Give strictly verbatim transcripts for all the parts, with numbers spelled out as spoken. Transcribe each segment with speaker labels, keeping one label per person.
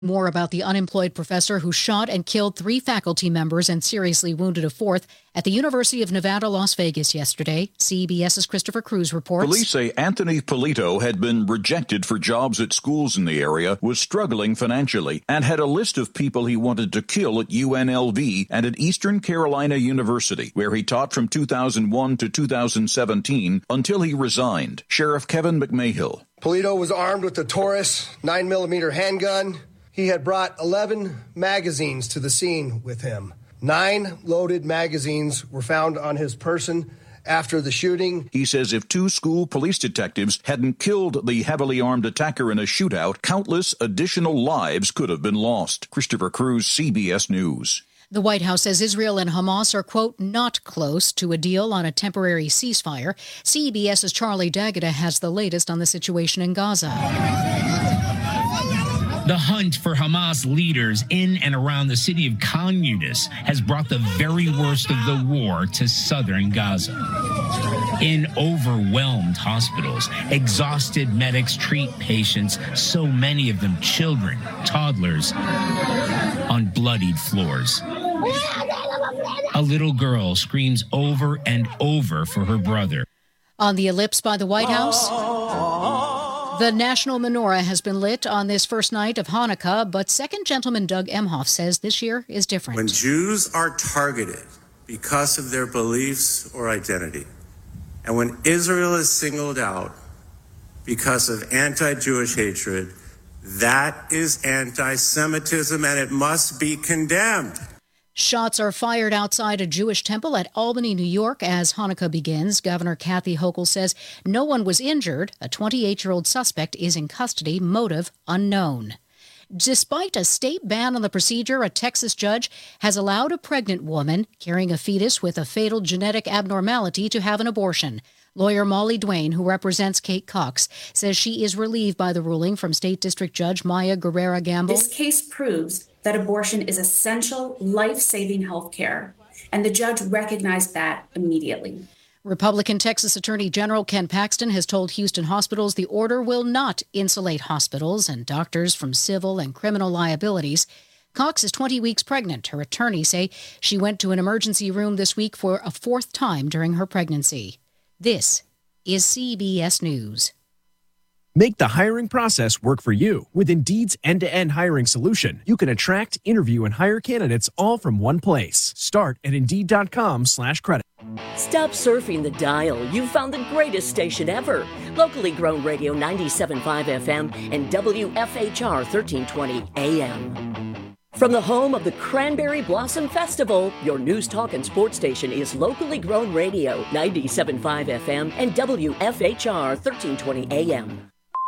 Speaker 1: More about the unemployed professor who shot and killed three faculty members and seriously wounded a fourth at the University of Nevada, Las Vegas yesterday. CBS's Christopher Cruz reports.
Speaker 2: Police say Anthony Polito had been rejected for jobs at schools in the area, was struggling financially, and had a list of people he wanted to kill at U N L V and at Eastern Carolina University, where he taught from two thousand one to two thousand seventeen until he resigned. Sheriff Kevin McMahill.
Speaker 3: Polito was armed with a Taurus nine millimeter handgun. He had brought eleven magazines to the scene with him. Nine loaded magazines were found on his person after the shooting.
Speaker 2: He says if two school police detectives hadn't killed the heavily armed attacker in a shootout, countless additional lives could have been lost. Christopher Cruz, C B S News.
Speaker 1: The White House says Israel and Hamas are, quote, not close to a deal on a temporary ceasefire. CBS's Charlie D'Agata has the latest on the situation in Gaza.
Speaker 4: The hunt for Hamas leaders in and around the city of Khan Yunis has brought the very worst of the war to southern Gaza. In overwhelmed hospitals, exhausted medics treat patients, so many of them children, toddlers, on bloodied floors. A little girl screams over and over for her brother.
Speaker 1: On the ellipse by the White House, the national menorah has been lit on this first night of Hanukkah, but Second Gentleman Doug Emhoff says this year is different.
Speaker 5: When Jews are targeted because of their beliefs or identity, and when Israel is singled out because of anti-Jewish hatred, that is anti-Semitism, and it must be condemned.
Speaker 1: Shots are fired outside a Jewish temple at Albany, New York, as Hanukkah begins. Governor Kathy Hochul says no one was injured. A twenty-eight-year-old suspect is in custody, motive unknown. Despite a state ban on the procedure, a Texas judge has allowed a pregnant woman carrying a fetus with a fatal genetic abnormality to have an abortion. Lawyer Molly Duane, who represents Kate Cox, says she is relieved by the ruling from State District Judge Maya Guerrera Gamble.
Speaker 6: This case proves that abortion is essential, life-saving health care, and the judge recognized that immediately.
Speaker 1: Republican Texas Attorney General Ken Paxton has told Houston hospitals the order will not insulate hospitals and doctors from civil and criminal liabilities. Cox is twenty weeks pregnant. Her attorneys say she went to an emergency room this week for a fourth time during her pregnancy. This is C B S News.
Speaker 7: Make the hiring process work for you. With Indeed's end-to-end hiring solution, you can attract, interview, and hire candidates all from one place. Start at Indeed.com slash credit.
Speaker 8: Stop surfing the dial. You've found the greatest station ever. Locally grown radio ninety-seven point five F M and W F H R thirteen twenty A M. From the home of the Cranberry Blossom Festival, your news, talk, and sports station is locally grown radio ninety-seven point five F M and W F H R thirteen twenty A M.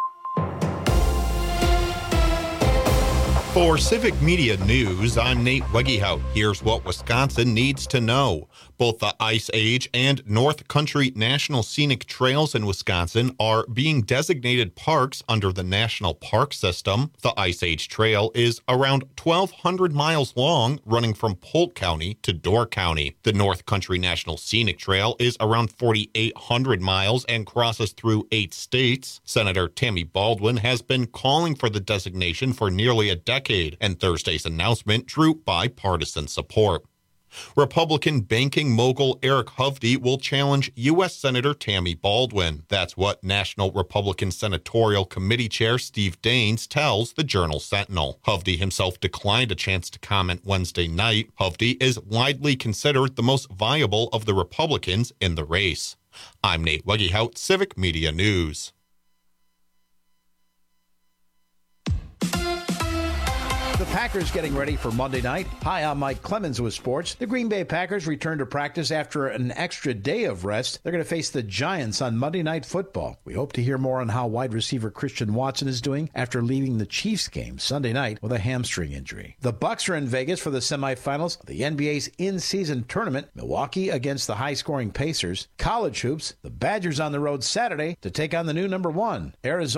Speaker 9: For Civic Media News, I'm Nate Wegehout. Here's what Wisconsin needs to know. Both the Ice Age and North Country National Scenic Trails in Wisconsin are being designated parks under the National Park System. The Ice Age Trail is around twelve hundred miles long, running from Polk County to Door County. The North Country National Scenic Trail is around forty-eight hundred miles and crosses through eight states. Senator Tammy Baldwin has been calling for the designation for nearly a decade, and Thursday's announcement drew bipartisan support. Republican banking mogul Eric Hovde will challenge U S Senator Tammy Baldwin. That's what National Republican Senatorial Committee Chair Steve Daines tells the Journal-Sentinel. Hovde himself declined a chance to comment Wednesday night. Hovde is widely considered the most viable of the Republicans in the race. I'm Nate Wegehout, Civic Media News.
Speaker 10: The Packers getting ready for Monday night. Hi, I'm Mike Clemens with sports. The Green Bay Packers return to practice after an extra day of rest. They're going to face the Giants on Monday Night Football. We hope to hear more on how wide receiver Christian Watson is doing after leaving the Chiefs game Sunday night with a hamstring injury. The Bucks are in Vegas for the semifinals of the N B A's in-season tournament. Milwaukee against the high-scoring Pacers. College hoops. The Badgers on the road Saturday to take on the new number one, Arizona.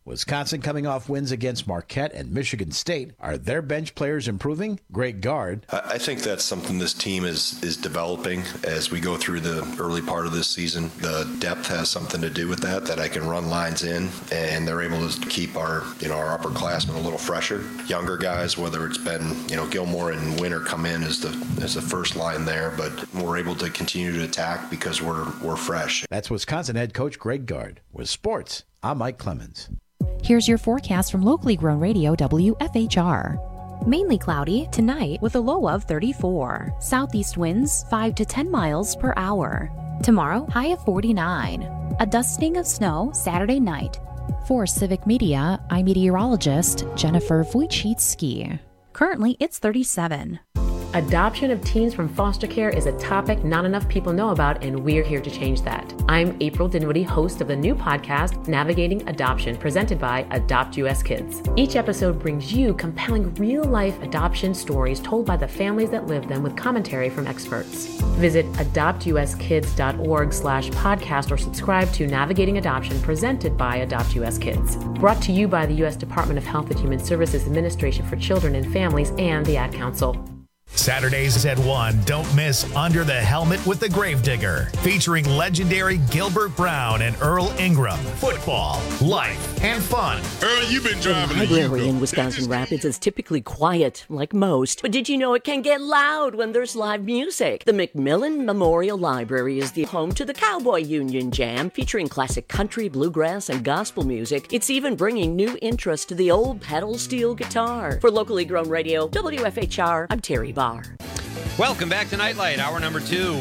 Speaker 10: Wisconsin coming off wins against Marquette and Michigan State. Are their bench players improving? Greg Gard.
Speaker 11: I think that's something this team is is developing as we go through the early part of this season. The depth has something to do with that, that I can run lines in, and they're able to keep our, you know, our upperclassmen a little fresher. Younger guys, whether it's been, you know, Gilmore and Winter come in as the as the first line there, but we're able to continue to attack because we're we're fresh.
Speaker 10: That's Wisconsin head coach Greg Gard. With sports, I'm Mike Clemens.
Speaker 12: Here's your forecast from locally grown radio W F H R. Mainly cloudy tonight with a low of thirty-four. Southeast winds five to ten miles per hour. Tomorrow, high of forty-nine. A dusting of snow Saturday night. For Civic Media, I'm meteorologist Jennifer Wojcicki. Currently, it's thirty-seven.
Speaker 13: Adoption of teens from foster care is a topic not enough people know about, and we're here to change that. I'm April Dinwiddie, host of the new podcast, Navigating Adoption, presented by Adopt U S Kids. Each episode brings you compelling real-life adoption stories told by the families that live them with commentary from experts. Visit adoptuskids.org slash podcast or subscribe to Navigating Adoption, presented by Adopt U S Kids. Brought to you by the U S Department of Health and Human Services Administration for Children and Families and the Ad Council.
Speaker 14: Saturdays at one, don't miss Under the Helmet with the Gravedigger, featuring legendary Gilbert Brown and Earl Ingram. Football, life, and fun.
Speaker 15: Earl, you've been driving.
Speaker 8: The library in Wisconsin Rapids is typically quiet, like most. But did you know it can get loud when there's live music? The McMillan Memorial Library is the home to the Cowboy Union Jam, featuring classic country, bluegrass, and gospel music. It's even bringing new interest to the old pedal steel guitar. For locally grown radio, W F H R, I'm Terry Barr.
Speaker 16: Welcome back to Nightlight, hour number two.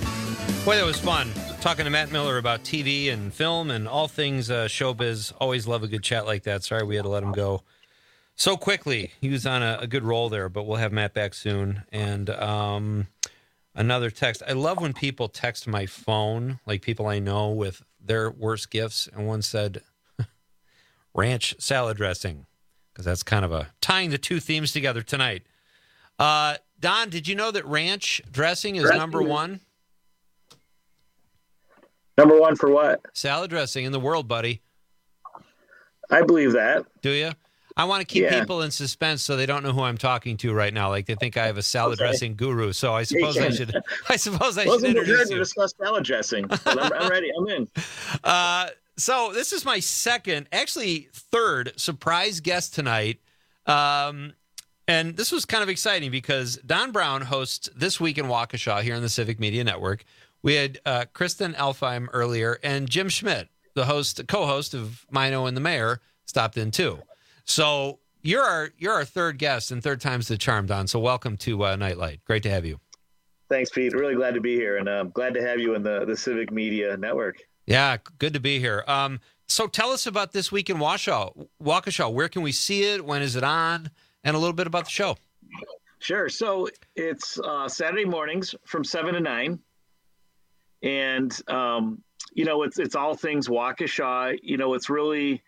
Speaker 16: Boy, that was fun. Talking to Matt Miller about T V and film and all things uh, showbiz. Always love a good chat like that. Sorry we had to let him go so quickly. He was on a, a good roll there, but we'll have Matt back soon. And um, another text. I love when people text my phone, like people I know, with their worst gifts. And one said, ranch salad dressing, because that's kind of a tying the two themes together tonight. Uh, Don, did you know that ranch dressing is dressing. number one?
Speaker 17: Number one for what?
Speaker 16: Salad dressing in the world, buddy.
Speaker 17: I believe that.
Speaker 16: Do you? I want to keep
Speaker 17: yeah.
Speaker 16: people in suspense so they don't know who I'm talking to right now. Like they think I have a salad okay. dressing guru. So I suppose I should. I suppose I
Speaker 17: Wasn't
Speaker 16: should introduce
Speaker 17: you.
Speaker 16: to
Speaker 17: discuss salad dressing. But I'm, I'm ready. I'm in.
Speaker 16: Uh, so this is my second, actually third surprise guest tonight. Um, And this was kind of exciting because Don Brown hosts This Week in Waukesha here on the Civic Media Network. We had uh, Kristen Elfheim earlier, and Jim Schmidt, the host, co-host of Mino and the Mayor, stopped in too. So you're our you're our third guest, and third time's the charm, Don. So welcome to uh, Nightlight. Great to have you.
Speaker 17: Thanks, Pete. Really glad to be here, and I'm uh, glad to have you in the, the Civic Media Network.
Speaker 16: Yeah, good to be here. Um, so tell us about This Week in Waukesha. Waukesha. Where can we see it? When is it on? And a little bit about the show.
Speaker 17: Sure. So it's uh, Saturday mornings from seven to nine. And, um, you know, it's it's all things Waukesha. You know, it's really,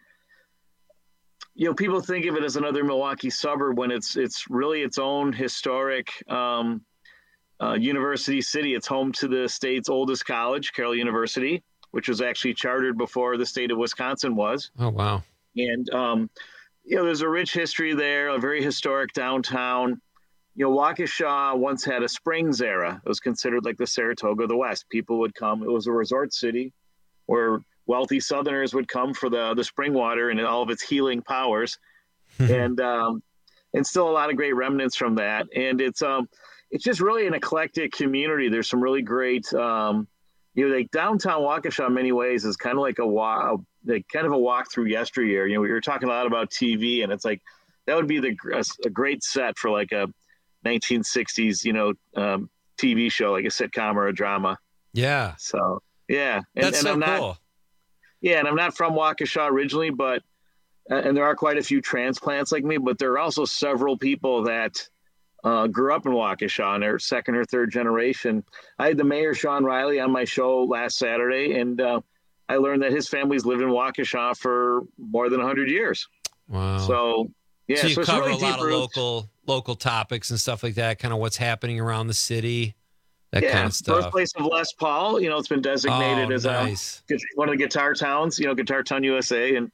Speaker 17: you know, people think of it as another Milwaukee suburb when it's it's really its own historic um, uh, university city. It's home to the state's oldest college, Carroll University, which was actually chartered before the state of Wisconsin was.
Speaker 16: Oh, wow.
Speaker 17: And, um you know, there's a rich history there, a very historic downtown. You know, Waukesha once had a Springs era. It was considered like the Saratoga of the West. People would come. It was a resort city where wealthy Southerners would come for the, the spring water and all of its healing powers. and um, and still a lot of great remnants from that. And it's um it's just really an eclectic community. There's some really great, um, you know, like downtown Waukesha in many ways is kind of like a walk. Like kind of a walk through yesteryear. You know, we were talking a lot about T V, and it's like that would be the a, a great set for like a nineteen sixties, you know, um, T V show, like a sitcom or a drama.
Speaker 16: Yeah.
Speaker 17: So yeah, and,
Speaker 16: that's
Speaker 17: and
Speaker 16: so
Speaker 17: I'm not,
Speaker 16: cool.
Speaker 17: Yeah, and I'm not from Waukesha originally, but and there are quite a few transplants like me, but there are also several people that uh, grew up in Waukesha and they're second or third generation. I had the mayor Sean Riley on my show last Saturday, and uh, I learned that his family's lived in Waukesha for more than one hundred years.
Speaker 16: Wow.
Speaker 17: So, yeah.
Speaker 16: So you
Speaker 17: so
Speaker 16: cover
Speaker 17: really
Speaker 16: a lot of
Speaker 17: roots.
Speaker 16: local local topics and stuff like that, kind of what's happening around the city, that
Speaker 17: yeah,
Speaker 16: kind of stuff.
Speaker 17: Birthplace of Les Paul, you know, it's been designated
Speaker 16: oh,
Speaker 17: as
Speaker 16: nice.
Speaker 17: a, one of the guitar towns, you know, Guitar Town U S A. And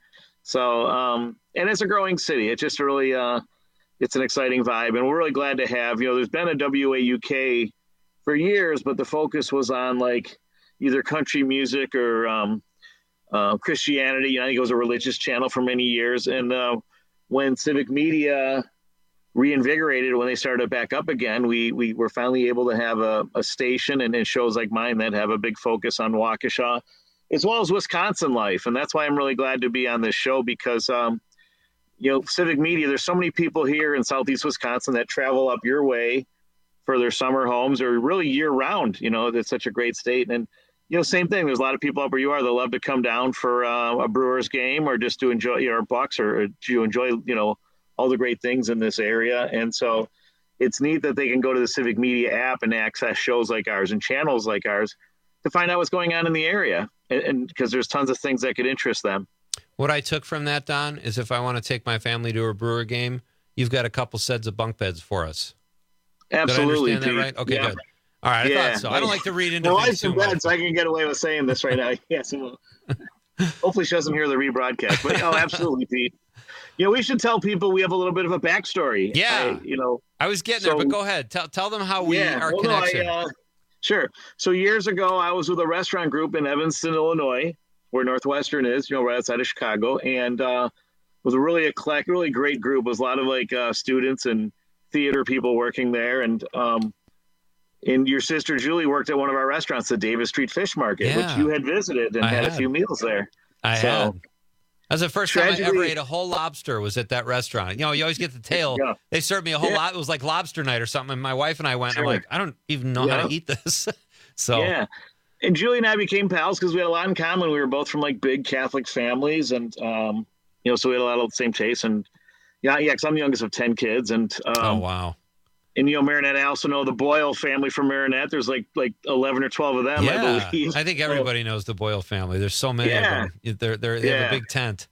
Speaker 17: So, um, and it's a growing city. It's just really, uh, it's an exciting vibe. And we're really glad to have, you know, there's been a W A U K for years, but the focus was on like either country music or um, uh, Christianity. You know, I think it was a religious channel for many years. And uh, when Civic Media reinvigorated, when they started back up again, we we were finally able to have a, a station and, and shows like mine that have a big focus on Waukesha, as well as Wisconsin life. And that's why I'm really glad to be on this show because, um, you know, Civic Media, there's so many people here in Southeast Wisconsin that travel up your way for their summer homes or really year round. You know, it's such a great state. And, you know, same thing. There's a lot of people up where you are that love to come down for uh, a Brewers game or just to enjoy your Bucks or, or to enjoy, you know, all the great things in this area. And so it's neat that they can go to the Civic Media app and access shows like ours and channels like ours to find out what's going on in the area. And because there's tons of things that could interest them.
Speaker 16: What I took from that, Don, is if I want to take my family to a Brewer game, you've got a couple sets of bunk beds for us.
Speaker 17: Absolutely.
Speaker 16: Did I understand that right? Okay,
Speaker 17: yeah.
Speaker 16: good. All right, I
Speaker 17: yeah.
Speaker 16: thought so. I don't like to read into
Speaker 17: my
Speaker 16: things
Speaker 17: wife's in
Speaker 16: too
Speaker 17: bed,
Speaker 16: much.
Speaker 17: so I can get away with saying this right now. Yes, well, hopefully she doesn't hear the rebroadcast. But oh, absolutely, Pete. You know, we should tell people we have a little bit of a backstory.
Speaker 16: Yeah.
Speaker 17: I, you know,
Speaker 16: I was getting
Speaker 17: so,
Speaker 16: there, but go ahead. Tell tell them how we
Speaker 17: yeah,
Speaker 16: are
Speaker 17: well,
Speaker 16: connected.
Speaker 17: No, I, uh, sure. So years ago, I was with a restaurant group in Evanston, Illinois, where Northwestern is, you know, right outside of Chicago. And uh, it was a really eclectic, really great group. It was a lot of like uh, students and theater people working there. And um, and your sister Julie worked at one of our restaurants, the Davis Street Fish Market,
Speaker 16: Yeah.
Speaker 17: which you had visited and
Speaker 16: I
Speaker 17: had,
Speaker 16: had.
Speaker 17: a few meals there.
Speaker 16: I
Speaker 17: so,
Speaker 16: had. That was the first time I ever
Speaker 17: Tragedy-
Speaker 16: ate a whole lobster was at that restaurant. You know, you always get the tail.
Speaker 17: Yeah.
Speaker 16: They served me a whole
Speaker 17: Yeah.
Speaker 16: lot. It was like lobster night or something. And my wife and I went,
Speaker 17: Sure.
Speaker 16: I'm like, I don't even know how
Speaker 17: Yeah.
Speaker 16: to eat this. so
Speaker 17: Yeah. And Julie and I became pals because we had a lot in common. We were both from like big Catholic families. And, um, you know, so we had a lot of the same tastes. And yeah, yeah, because I'm the youngest of ten kids. And, um,
Speaker 16: oh, wow.
Speaker 17: And, you know, Marinette, I also know the Boyle family from Marinette. There's like like eleven or twelve of them,
Speaker 16: Yeah.
Speaker 17: I believe.
Speaker 16: I think everybody knows the Boyle family. There's so many
Speaker 17: Yeah.
Speaker 16: of them. They're, they're, they have
Speaker 17: Yeah.
Speaker 16: a big tent.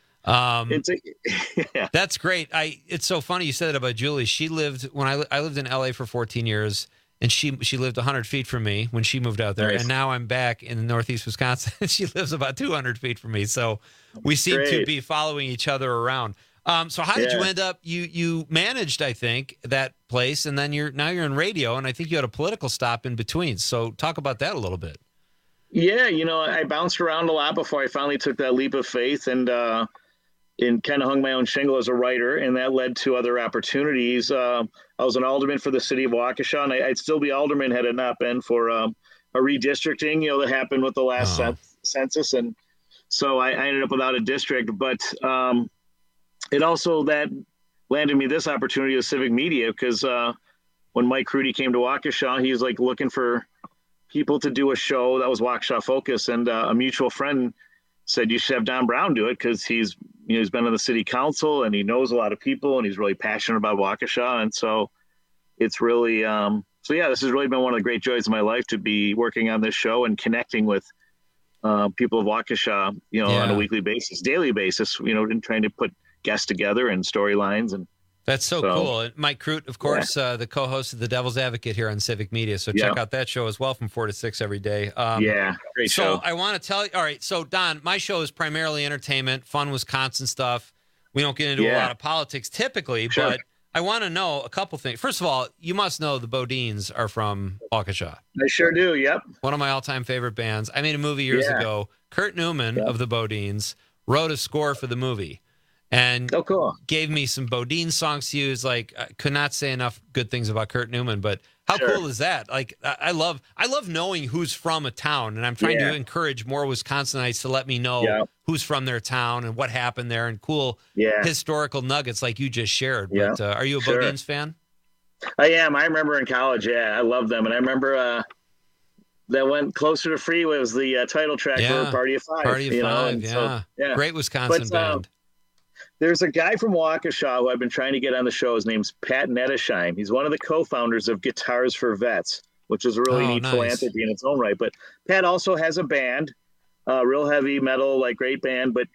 Speaker 16: Um,
Speaker 17: It's a, yeah.
Speaker 16: That's great. I. It's so funny you said that about Julie. She lived when I li- I lived in L A for fourteen years, and she she lived one hundred feet from me when she moved out there,
Speaker 17: Nice.
Speaker 16: and now I'm back in Northeast Wisconsin, and she lives about two hundred feet from me. So we seem to
Speaker 17: Great.
Speaker 16: be following each other around. Um, so how did you
Speaker 17: Yeah.
Speaker 16: end up? You you managed, I think, that place, and then you're now you're in radio, and I think you had a political stop in between. So talk about that a little bit.
Speaker 17: Yeah, you know, I bounced around a lot before I finally took that leap of faith and uh, and kind of hung my own shingle as a writer, and that led to other opportunities. Uh, I was an alderman for the city of Waukesha, and I, I'd still be alderman had it not been for um, a redistricting, you know, that happened with the last
Speaker 16: Oh.
Speaker 17: cen- census, and so I, I ended up without a district. But um, it also that landed me this opportunity with Civic Media because uh, when Mike Crudy came to Waukesha, he was like looking for people to do a show that was Waukesha focus, and uh, a mutual friend said you should have Don Brown do it because he's you know he's been on the city council and he knows a lot of people and he's really passionate about Waukesha, and so it's really um, so yeah this has really been one of the great joys of my life to be working on this show and connecting with uh, people of Waukesha you know on a
Speaker 16: Yeah.
Speaker 17: weekly basis, daily basis, you know, and trying to put guests together and storylines. And
Speaker 16: That's so,
Speaker 17: So-
Speaker 16: cool. And Mike Crute, of course, uh, the co-host of The Devil's Advocate here on Civic Media. So check
Speaker 17: Yeah.
Speaker 16: out that show as well from four to six every day. Um,
Speaker 17: yeah, great
Speaker 16: so
Speaker 17: show.
Speaker 16: I want to tell you, all right, so Don, my show is primarily entertainment, fun Wisconsin stuff. We don't get into a
Speaker 17: Yeah.
Speaker 16: lot of politics typically,
Speaker 17: Sure.
Speaker 16: but I want to know a couple things. First of all, you must know the Bodines are from Waukesha.
Speaker 17: I sure do. Yep.
Speaker 16: One of my all-time favorite bands. I made a movie years
Speaker 17: Yeah.
Speaker 16: ago. Kurt Newman of the Bodines wrote a score for the movie. And
Speaker 17: oh, cool.
Speaker 16: gave me some Bodine songs to use. Like, I could not say enough good things about Kurt Newman, but how
Speaker 17: Sure.
Speaker 16: cool is that? Like, I I love, I love knowing who's from a town, and I'm trying
Speaker 17: Yeah.
Speaker 16: to encourage more Wisconsinites to let me know
Speaker 17: Yeah.
Speaker 16: who's from their town and what happened there, and cool
Speaker 17: Yeah.
Speaker 16: historical nuggets like you just shared.
Speaker 17: Yeah.
Speaker 16: But uh, are you a
Speaker 17: Sure.
Speaker 16: Bodines fan?
Speaker 17: I am. I remember in college. Yeah, I love them, and I remember uh, that went closer to Freeway was the uh, title track
Speaker 16: Yeah.
Speaker 17: for Party of Five.
Speaker 16: Party of
Speaker 17: you know,
Speaker 16: Five,
Speaker 17: and
Speaker 16: yeah.
Speaker 17: so, yeah.
Speaker 16: Great Wisconsin
Speaker 17: But, uh,
Speaker 16: band.
Speaker 17: There's a guy from Waukesha who I've been trying to get on the show. His name's Pat Nettesheim. He's one of the co-founders of Guitars for Vets, which is a really
Speaker 16: Oh,
Speaker 17: neat
Speaker 16: nice.
Speaker 17: philanthropy in its own right. But Pat also has a band, uh, real heavy metal, like great band. But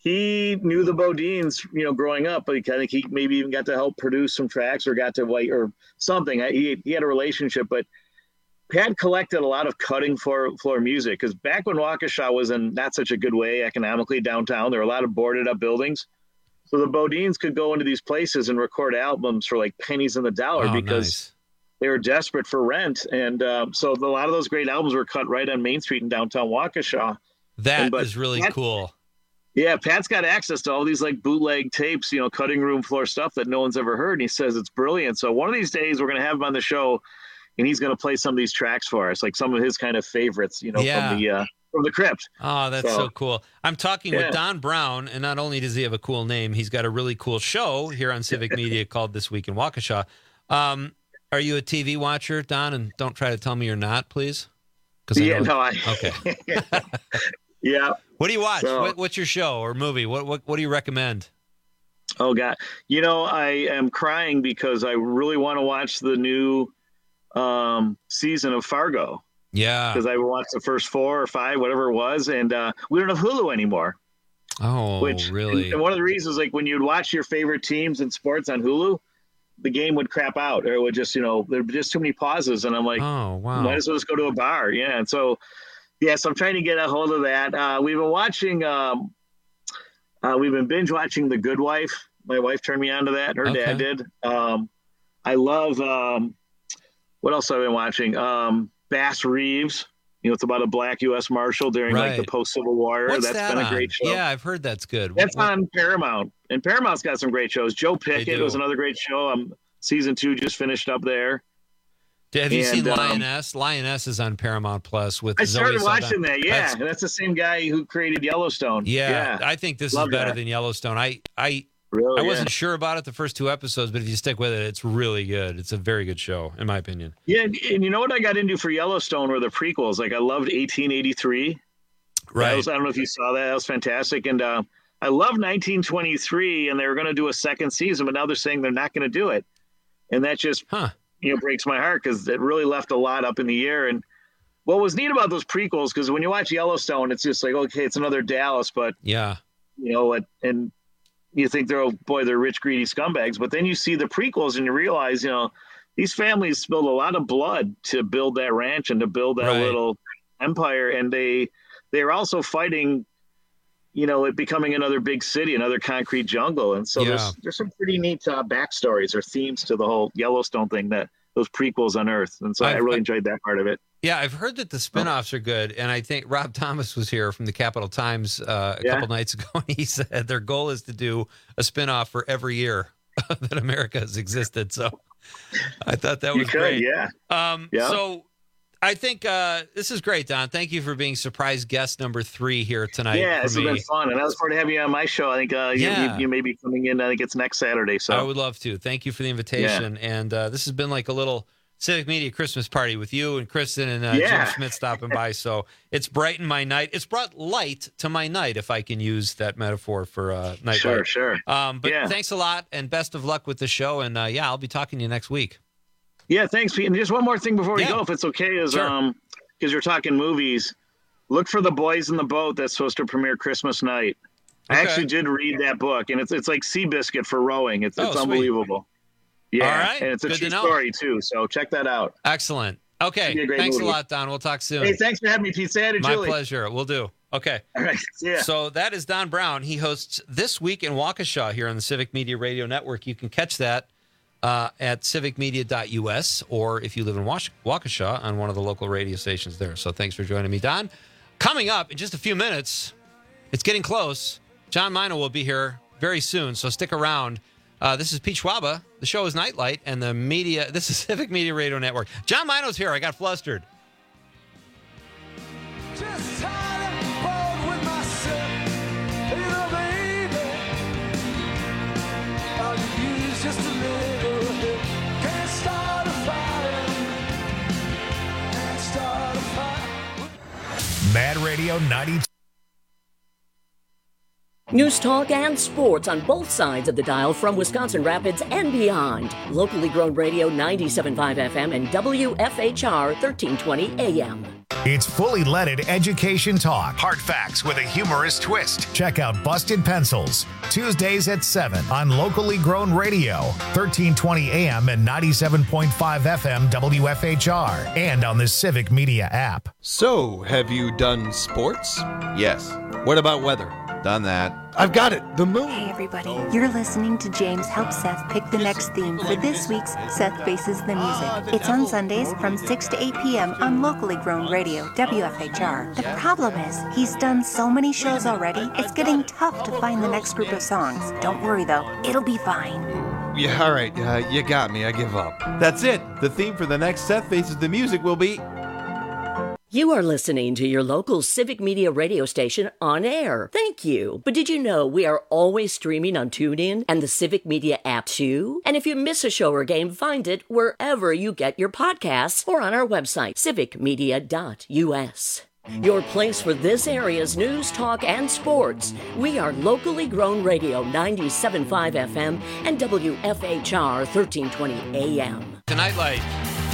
Speaker 17: he knew the Bodines, you know, growing up. Like, I think he maybe even got to help produce some tracks or got to like or something. I, he he had a relationship, but Pat collected a lot of cutting floor, floor music because back when Waukesha was in not such a good way economically downtown, there were a lot of boarded up buildings. So the Bodines could go into these places and record albums for like pennies on the dollar
Speaker 16: oh,
Speaker 17: because
Speaker 16: nice.
Speaker 17: they were desperate for rent. And um, so a lot of those great albums were cut right on Main Street in downtown Waukesha.
Speaker 16: That
Speaker 17: and,
Speaker 16: is really
Speaker 17: Pat,
Speaker 16: cool.
Speaker 17: Yeah, Pat's got access to all these like bootleg tapes, you know, cutting room floor stuff that no one's ever heard. And he says it's brilliant. So one of these days we're going to have him on the show and he's going to play some of these tracks for us, like some of his kind of favorites, you know,
Speaker 16: yeah.
Speaker 17: from the uh, from the crypt.
Speaker 16: Oh, that's so, so cool. I'm talking
Speaker 17: yeah.
Speaker 16: with Don Brown, and not only does he have a cool name, he's got a really cool show here on Civic Media called This Week in Waukesha. Um, are you a T V watcher, Don? And don't try to tell me you're not, please.
Speaker 17: Yeah, no, I...
Speaker 16: Okay.
Speaker 17: yeah.
Speaker 16: What do you watch?
Speaker 17: So,
Speaker 16: what, what's your show or movie? What, what What do you recommend?
Speaker 17: Oh, God. You know, I am crying because I really want to watch the new um, season of Fargo.
Speaker 16: Yeah.
Speaker 17: Because I watched the first four or five, whatever it was, and uh, we don't have Hulu anymore.
Speaker 16: Oh,
Speaker 17: which,
Speaker 16: really?
Speaker 17: And, and one of the reasons, like, when you'd watch your favorite teams in sports on Hulu, the game would crap out, or it would just, you know, there'd be just too many pauses, and I'm like,
Speaker 16: oh, wow.
Speaker 17: Might as well just go to a bar. Yeah, and so, yeah, so I'm trying to get a hold of that. Uh, we've been watching, um, uh, we've been binge watching The Good Wife. My wife turned me on to that. Her
Speaker 16: okay.
Speaker 17: dad did. Um, I love, um, what else have I been watching? Um, Bass Reeves. You know, it's about a black U S Marshal during
Speaker 16: right.
Speaker 17: like the post-Civil War.
Speaker 16: What's
Speaker 17: That's
Speaker 16: that
Speaker 17: been a
Speaker 16: on?
Speaker 17: great show.
Speaker 16: Yeah, I've heard that's good.
Speaker 17: That's
Speaker 16: what,
Speaker 17: on Paramount. And Paramount's got some great shows. Joe Pickett was another great show. Um, season two just finished up there.
Speaker 16: Have you
Speaker 17: and,
Speaker 16: seen
Speaker 17: um,
Speaker 16: Lioness? Lioness is on Paramount Plus with
Speaker 17: I started
Speaker 16: Zoe
Speaker 17: watching
Speaker 16: Saldana.
Speaker 17: that, yeah.
Speaker 16: That's,
Speaker 17: and that's the same guy who created Yellowstone.
Speaker 16: Yeah,
Speaker 17: yeah.
Speaker 16: I think this
Speaker 17: Love
Speaker 16: is better
Speaker 17: that.
Speaker 16: than Yellowstone. I I
Speaker 17: really,
Speaker 16: I wasn't
Speaker 17: yeah.
Speaker 16: sure about it the first two episodes, but if you stick with it, it's really good. It's a very good show, in my opinion.
Speaker 17: Yeah, and, and you know what I got into for Yellowstone were the prequels. Like I loved eighteen eighty-three.
Speaker 16: Right.
Speaker 17: That was, I don't know if you saw that. That was fantastic. And uh, I love nineteen twenty-three, and they were going to do a second season, but now they're saying they're not going to do it. And that just
Speaker 16: huh.
Speaker 17: you know breaks my heart because it really left a lot up in the air. And what was neat about those prequels, because when you watch Yellowstone, it's just like, okay, it's another Dallas, but
Speaker 16: yeah,
Speaker 17: you know what? And you think they're, oh boy, they're rich, greedy scumbags. But then you see the prequels and you realize, you know, these families spilled a lot of blood to build that ranch and to build that
Speaker 16: right.
Speaker 17: little empire. And they, they're also fighting, you know, it becoming another big city, another concrete jungle. And so
Speaker 16: yeah.
Speaker 17: there's, there's some pretty neat uh, backstories or themes to the whole Yellowstone thing that those prequels unearthed. And so I've, I really enjoyed that part of it.
Speaker 16: Yeah, I've heard that the spinoffs are good, and I think Rob Thomas was here from the Capital Times uh, a
Speaker 17: Yeah.
Speaker 16: couple nights ago, and he said their goal is to do a spinoff for every year that America has existed. So I thought that
Speaker 17: You
Speaker 16: was
Speaker 17: could,
Speaker 16: great.
Speaker 17: yeah.
Speaker 16: Um,
Speaker 17: Yeah.
Speaker 16: So I think uh, this is great, Don. Thank you for being surprise guest number three here tonight.
Speaker 17: Yeah,
Speaker 16: for
Speaker 17: this has
Speaker 16: me.
Speaker 17: been fun, and I was forward to have you on my show. I think uh, you,
Speaker 16: Yeah.
Speaker 17: you, you may be coming in. I think it's next Saturday. So
Speaker 16: I would love to. Thank you for the invitation. And uh, this has been like a little Civic Media Christmas party with you and Kristen and uh,
Speaker 17: Yeah.
Speaker 16: Jim Schmidt stopping by. So it's brightened my night. It's brought light to my night, if I can use that metaphor for uh, night.
Speaker 17: Sure,
Speaker 16: light.
Speaker 17: sure.
Speaker 16: Um, but
Speaker 17: Yeah.
Speaker 16: thanks a lot, and best of luck with the show. And uh, yeah, I'll be talking to you next week.
Speaker 17: Yeah, thanks, Pete. And just one more thing before we
Speaker 16: Yeah.
Speaker 17: go, if it's okay, is
Speaker 16: Sure.
Speaker 17: um, because you're talking movies, look for The Boys in the Boat that's supposed to premiere Christmas night. I
Speaker 16: Okay.
Speaker 17: actually did read that book, and it's it's like Seabiscuit for rowing. It's
Speaker 16: Oh,
Speaker 17: it's
Speaker 16: sweet.
Speaker 17: unbelievable. Yeah,
Speaker 16: All right.
Speaker 17: and it's a
Speaker 16: Good to
Speaker 17: true
Speaker 16: know.
Speaker 17: story too. So check that out.
Speaker 16: Excellent. Okay.
Speaker 17: Should be a great
Speaker 16: Thanks
Speaker 17: movie.
Speaker 16: a lot, Don. We'll talk soon.
Speaker 17: Hey, thanks for having me, Pete. Say hi to
Speaker 16: My
Speaker 17: Julie.
Speaker 16: pleasure. We'll do. Okay.
Speaker 17: All right. See ya.
Speaker 16: So that is Don Brown. He hosts This Week in Waukesha here on the Civic Media Radio Network. You can catch that uh, at civic media dot U S, or if you live in Wash- Waukesha, on one of the local radio stations there. So thanks for joining me, Don. Coming up in just a few minutes, it's getting close. John Mino will be here very soon, so stick around. Uh, this is Pete Schwaba. The show is Nightlight, and the media. This is Civic Media Radio Network. John Mino's here. I got flustered.
Speaker 15: Just tied up the boat with myself, you know, baby. All you need is just a little bit. Can't start a fire. Can't start a fire.
Speaker 14: Mad Radio ninety.
Speaker 8: News, talk, and sports on both sides of the dial from Wisconsin Rapids and beyond. Locally grown radio ninety-seven point five F M and W F H R thirteen twenty A M.
Speaker 14: It's fully leaded education talk. Hard facts with a humorous twist. Check out Busted Pencils. Tuesdays at seven on Locally Grown Radio, thirteen twenty A M and ninety-seven point five F M W F H R, and on the Civic Media app.
Speaker 18: So, have you done sports?
Speaker 19: Yes.
Speaker 18: What about weather?
Speaker 19: Done that.
Speaker 18: I've got it. The moon.
Speaker 20: Hey, everybody. You're listening to James help Seth pick the next theme for this week's Seth Faces the Music. It's on Sundays from six to eight p.m. on Locally Grown Radio, W F H R. The problem is, he's done so many shows already, it's getting tough to find the next group of songs. Don't worry, though. It'll be fine.
Speaker 18: Yeah, all right. Uh, you got me. I give up.
Speaker 19: That's it. The theme for the next Seth Faces the Music will be...
Speaker 8: You are listening to your local Civic Media radio station on air. Thank you. But did you know we are always streaming on TuneIn and the Civic Media app too? And if you miss a show or game, find it wherever you get your podcasts or on our website, civic media dot U S. Your place for this area's news, talk, and sports. We are Locally Grown Radio ninety-seven point five F M and W F H R thirteen twenty A M.
Speaker 16: Tonight Light.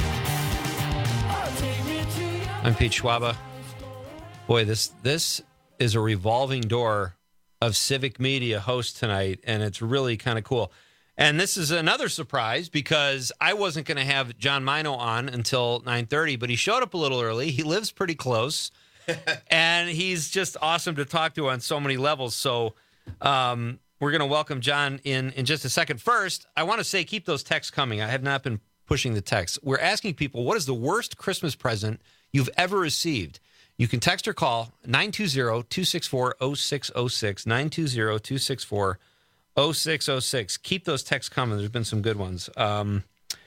Speaker 16: I'm Pete Schwaba. Boy, this this is a revolving door of Civic Media hosts tonight, and it's really kind of cool. And this is another surprise because I wasn't going to have John Mino on until nine thirty, but he showed up a little early. He lives pretty close, and he's just awesome to talk to on so many levels. So um, we're going to welcome John in in just a second. First, I want to say keep those texts coming. I have not been pushing the texts. We're asking people, what is the worst Christmas present you've ever received? You can text or call nine two zero, two six four, zero six zero six, nine two zero, two six four, zero six zero six. Keep those texts coming. There's been some good ones. Um,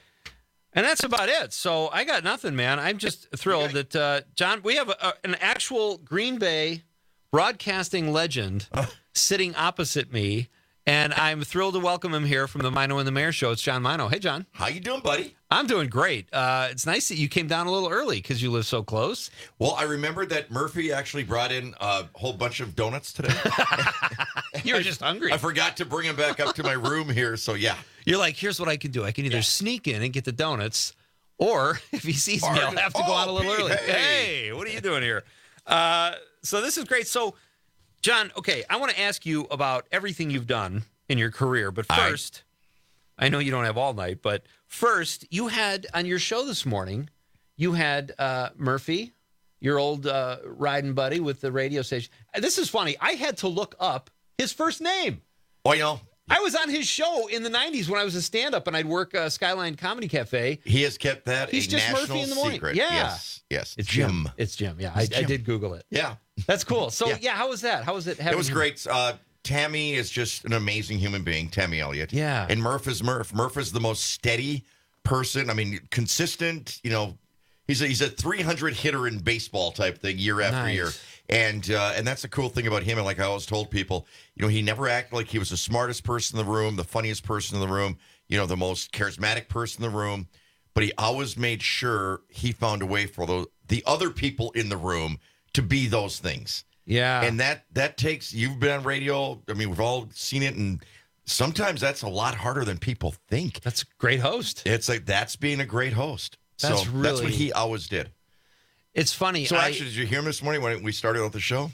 Speaker 16: and that's about it. So I got nothing, man. I'm just thrilled that, uh, John, we have a, a, an actual Green Bay broadcasting legend sitting opposite me. And I'm thrilled to welcome him here from the Mino and the Mayor show. It's John Mino. Hey, John.
Speaker 21: How you doing, buddy?
Speaker 16: I'm doing great. Uh, it's nice that you came down a little early because you live so close.
Speaker 21: Well, I remembered that Murphy actually brought in a whole bunch of donuts today.
Speaker 16: You were just hungry.
Speaker 21: I forgot to bring them back up to my room here, so yeah.
Speaker 16: You're like, here's what I can do. I can either yeah. sneak in and get the donuts, or if he sees or, me, I'll have to oh, go out a little Pete, early. Hey. hey, what are you doing here? Uh, so this is great. So, John, okay, I want to ask you about everything you've done in your career. But first, I, I know you don't have all night, but first, you had on your show this morning, you had uh, Murphy, your old uh, riding buddy with the radio station. This is funny. I had to look up his first name.
Speaker 21: Oh, you know.
Speaker 16: I was on his show in the nineties when I was a stand-up, and I'd work uh, Skyline Comedy Cafe.
Speaker 21: He has kept that
Speaker 16: He's
Speaker 21: a
Speaker 16: just
Speaker 21: national
Speaker 16: Murphy in the morning.
Speaker 21: secret.
Speaker 16: Yeah.
Speaker 21: Yes, yes.
Speaker 16: It's
Speaker 21: Jim.
Speaker 16: Jim. It's Jim, yeah. I,
Speaker 21: Jim.
Speaker 16: I did Google it.
Speaker 21: Yeah.
Speaker 16: That's cool. So, yeah,
Speaker 21: yeah
Speaker 16: how was that? How was it?
Speaker 21: It was
Speaker 16: him?
Speaker 21: great. Uh, Tammy is just an amazing human being, Tammy Elliott.
Speaker 16: Yeah.
Speaker 21: And Murph is Murph. Murph is the most steady person. I mean, consistent, you know, he's a, he's a three hundred hitter in baseball type thing year after
Speaker 16: nice.
Speaker 21: year. And uh, and that's the cool thing about him. And like I always told people, you know, he never acted like he was the smartest person in the room, the funniest person in the room, you know, the most charismatic person in the room. But he always made sure he found a way for those, the other people in the room to be those things.
Speaker 16: Yeah.
Speaker 21: And that that takes, you've been on radio. I mean, we've all seen it. And sometimes that's a lot harder than people think.
Speaker 16: That's a great host.
Speaker 21: It's like, that's being a great host.
Speaker 16: That's
Speaker 21: so
Speaker 16: really,
Speaker 21: that's what he always did.
Speaker 16: It's funny.
Speaker 21: So
Speaker 16: I,
Speaker 21: actually, did you hear him this morning when we started out the show?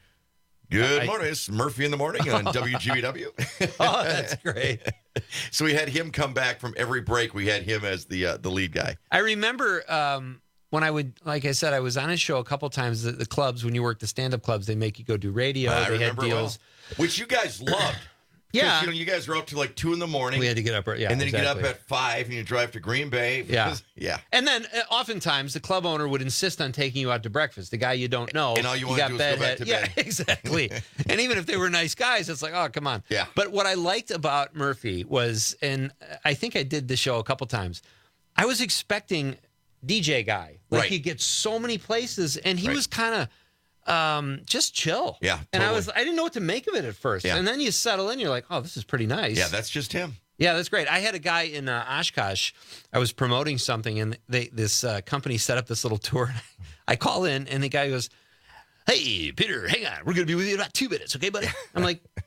Speaker 21: Good
Speaker 16: I,
Speaker 21: morning. It's Murphy in the morning on W G B W.
Speaker 16: Oh, that's great.
Speaker 21: So we had him come back from every break. We had him as the uh, the lead guy.
Speaker 16: I remember um, when I would, like I said, I was on his show a couple times. The, the clubs, when you work the stand-up clubs, they make you go do radio.
Speaker 21: Uh,
Speaker 16: they
Speaker 21: I
Speaker 16: had deals.
Speaker 21: Well, which you guys loved.
Speaker 16: Yeah.
Speaker 21: You know, you guys were up to like two in the morning.
Speaker 16: We had to get up, yeah,
Speaker 21: and then
Speaker 16: exactly.
Speaker 21: you get up at five and you drive to Green Bay.
Speaker 16: Yeah.
Speaker 21: Yeah.
Speaker 16: And then uh, oftentimes the club owner would insist on taking you out to breakfast. The guy you don't know.
Speaker 21: And all you, you want to do is go back to
Speaker 16: yeah,
Speaker 21: bed.
Speaker 16: Yeah, exactly. And even if they were nice guys, it's like, oh, come on.
Speaker 21: Yeah.
Speaker 16: But what I liked about Murphy was, and I think I did the show a couple times, I was expecting D J guy. Like
Speaker 21: right.
Speaker 16: he gets so many places, and he
Speaker 21: right.
Speaker 16: was kind of um just chill.
Speaker 21: Yeah.
Speaker 16: And
Speaker 21: totally.
Speaker 16: I was I didn't know what to make of it at first.
Speaker 21: Yeah.
Speaker 16: And then you settle in, you're like, oh, this is pretty nice.
Speaker 21: Yeah, that's just him.
Speaker 16: Yeah, that's great. I had a guy in uh, Oshkosh. I was promoting something, and they this uh, company set up this little tour. I call in, and the guy goes, "Hey, Peter, hang on. We're going to be with you in about two minutes, okay, buddy?" I'm like,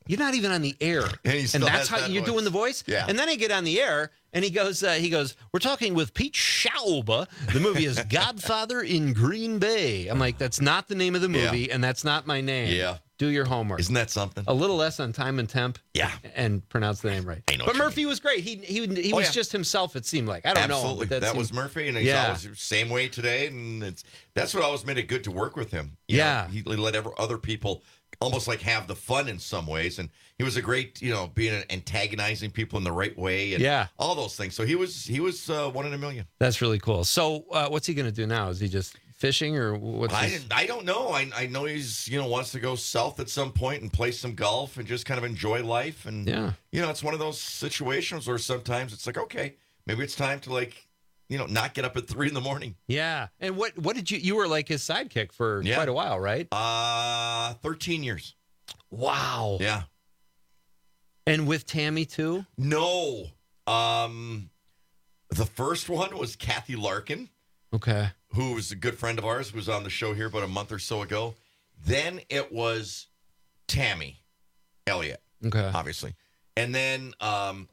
Speaker 16: you're not even on the air.
Speaker 21: And he still
Speaker 16: that's
Speaker 21: has
Speaker 16: how
Speaker 21: that
Speaker 16: you're
Speaker 21: voice.
Speaker 16: doing the voice?
Speaker 21: Yeah.
Speaker 16: And then I get on the air, and he goes, uh, he goes, we're talking with Pete Schauber. The movie is Godfather in Green Bay. I'm like, that's not the name of the movie,
Speaker 21: Yeah.
Speaker 16: and that's not my name.
Speaker 21: Yeah.
Speaker 16: Do your homework.
Speaker 21: Isn't that something?
Speaker 16: A little less on time and temp.
Speaker 21: Yeah.
Speaker 16: And pronounce the name right.
Speaker 21: I know
Speaker 16: But
Speaker 21: what you
Speaker 16: Murphy was great. He he, he
Speaker 21: Oh,
Speaker 16: was
Speaker 21: yeah.
Speaker 16: just himself, it seemed like. I don't
Speaker 21: Absolutely.
Speaker 16: know. but
Speaker 21: That
Speaker 16: seemed-
Speaker 21: was Murphy, and he's
Speaker 16: Yeah.
Speaker 21: always the same way today. And it's that's what always made it good to work with him. You
Speaker 16: Yeah.
Speaker 21: know, he let ever, other people almost like have the fun in some ways. And he was a great, you know, being antagonizing people in the right way. And
Speaker 16: Yeah.
Speaker 21: all those things. So he was he was uh, one in a million.
Speaker 16: That's really cool. So uh, what's he going to do now? Is he just fishing or what's
Speaker 21: I
Speaker 16: his-
Speaker 21: didn't, I don't know. I I know he's you know wants to go south at some point and play some golf and just kind of enjoy life. And
Speaker 16: Yeah.
Speaker 21: you know, it's one of those situations where sometimes it's like, okay, maybe it's time to like, you know, not get up at three in the morning.
Speaker 16: Yeah. And what what did you you were like his sidekick for
Speaker 21: Yeah.
Speaker 16: quite a while, right?
Speaker 21: Uh thirteen years.
Speaker 16: Wow.
Speaker 21: Yeah.
Speaker 16: And with Tammy too?
Speaker 21: No. Um the first one was Kathy Larkin,
Speaker 16: Okay.
Speaker 21: who was a good friend of ours, who was on the show here about a month or so ago. Then it was Tammy Elliott,
Speaker 16: Okay.
Speaker 21: obviously. And then um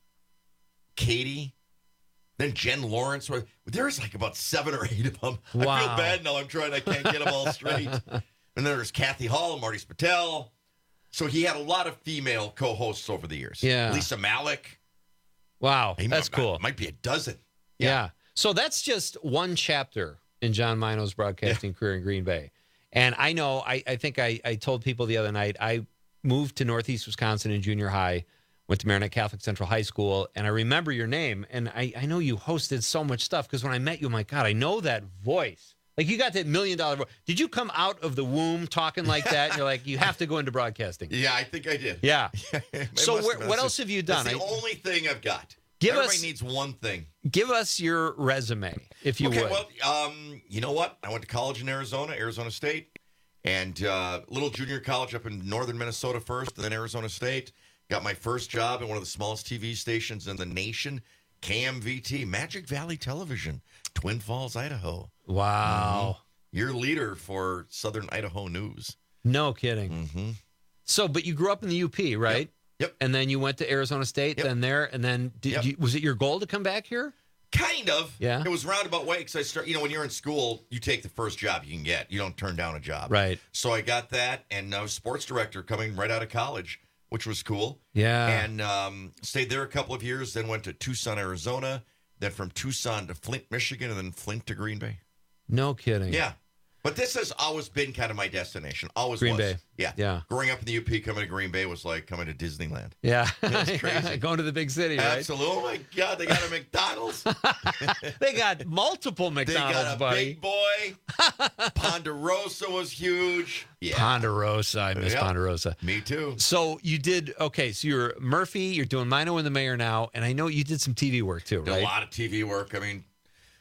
Speaker 21: Katie. Then Jen Lawrence. There's like about seven or eight of them. I
Speaker 16: Wow.
Speaker 21: feel bad now. I'm trying. I can't get them all straight. And then there's Kathy Hall and Marty Spatel. So he had a lot of female co-hosts over the years.
Speaker 16: Yeah.
Speaker 21: Lisa Malik.
Speaker 16: Wow.
Speaker 21: He
Speaker 16: That's
Speaker 21: might,
Speaker 16: cool.
Speaker 21: Might be a dozen.
Speaker 16: Yeah. So that's just one chapter in John Mino's broadcasting career in Green Bay. And I know, I, I think I, I told people the other night, I moved to Northeast Wisconsin in junior high, went to Marinette Catholic Central High School, and I remember your name. And I, I know you hosted so much stuff because when I met you, I'm like, God, I know that voice. Like you got that million dollar voice. Did you come out of the womb talking like that? And you're like, you have to go into broadcasting.
Speaker 21: Yeah, I think I did.
Speaker 16: Yeah.
Speaker 21: It
Speaker 16: So
Speaker 21: must
Speaker 16: where-
Speaker 21: have been.
Speaker 16: what
Speaker 21: That's
Speaker 16: else
Speaker 21: the-
Speaker 16: have you done?
Speaker 21: That's the
Speaker 16: I-
Speaker 21: only thing I've got.
Speaker 16: Give
Speaker 21: Everybody
Speaker 16: us-
Speaker 21: needs one thing.
Speaker 16: Give us your resume, if you
Speaker 21: okay,
Speaker 16: would.
Speaker 21: well, um, you know what? I went to college in Arizona, Arizona State, and uh, little junior college up in northern Minnesota first, and then Arizona State. Got my first job at one of the smallest T V stations in the nation, K M V T, Magic Valley Television, Twin Falls, Idaho.
Speaker 16: Wow.
Speaker 21: Mhm. Your leader for Southern Idaho News.
Speaker 16: No kidding.
Speaker 21: Mm-hmm.
Speaker 16: So, but you grew up in the U P, right?
Speaker 21: Yep.
Speaker 16: And then you went to Arizona State,
Speaker 21: Yep.
Speaker 16: then there, and then did
Speaker 21: Yep.
Speaker 16: you, was it your goal to come back here?
Speaker 21: Kind of.
Speaker 16: Yeah.
Speaker 21: It was roundabout way because I start. You know, when you're in school, you take the first job you can get. You don't turn down a job.
Speaker 16: Right.
Speaker 21: So I got that, and I was sports director coming right out of college, which was cool.
Speaker 16: Yeah.
Speaker 21: And um, stayed there a couple of years. Then went to Tucson, Arizona. Then from Tucson to Flint, Michigan, and then Flint to Green Bay.
Speaker 16: No kidding.
Speaker 21: Yeah. But this has always been kind of my destination. Always
Speaker 16: Green
Speaker 21: was.
Speaker 16: Bay.
Speaker 21: Yeah.
Speaker 16: Yeah.
Speaker 21: Growing up in the U P, coming to Green Bay was like coming to Disneyland.
Speaker 16: Yeah.
Speaker 21: That's crazy.
Speaker 16: Going to the big city, right?
Speaker 21: Absolutely. Oh, my God. They got a McDonald's.
Speaker 16: They got multiple
Speaker 21: They
Speaker 16: McDonald's,
Speaker 21: got a
Speaker 16: buddy.
Speaker 21: big boy. Ponderosa was huge. Yeah.
Speaker 16: Ponderosa. I miss
Speaker 21: Yep.
Speaker 16: Ponderosa.
Speaker 21: Me too.
Speaker 16: So you did, okay, so you're Murphy, you're doing Mino and the Mayor now, and I know you did some T V work too,
Speaker 21: Did
Speaker 16: right?
Speaker 21: a lot of T V work. I mean,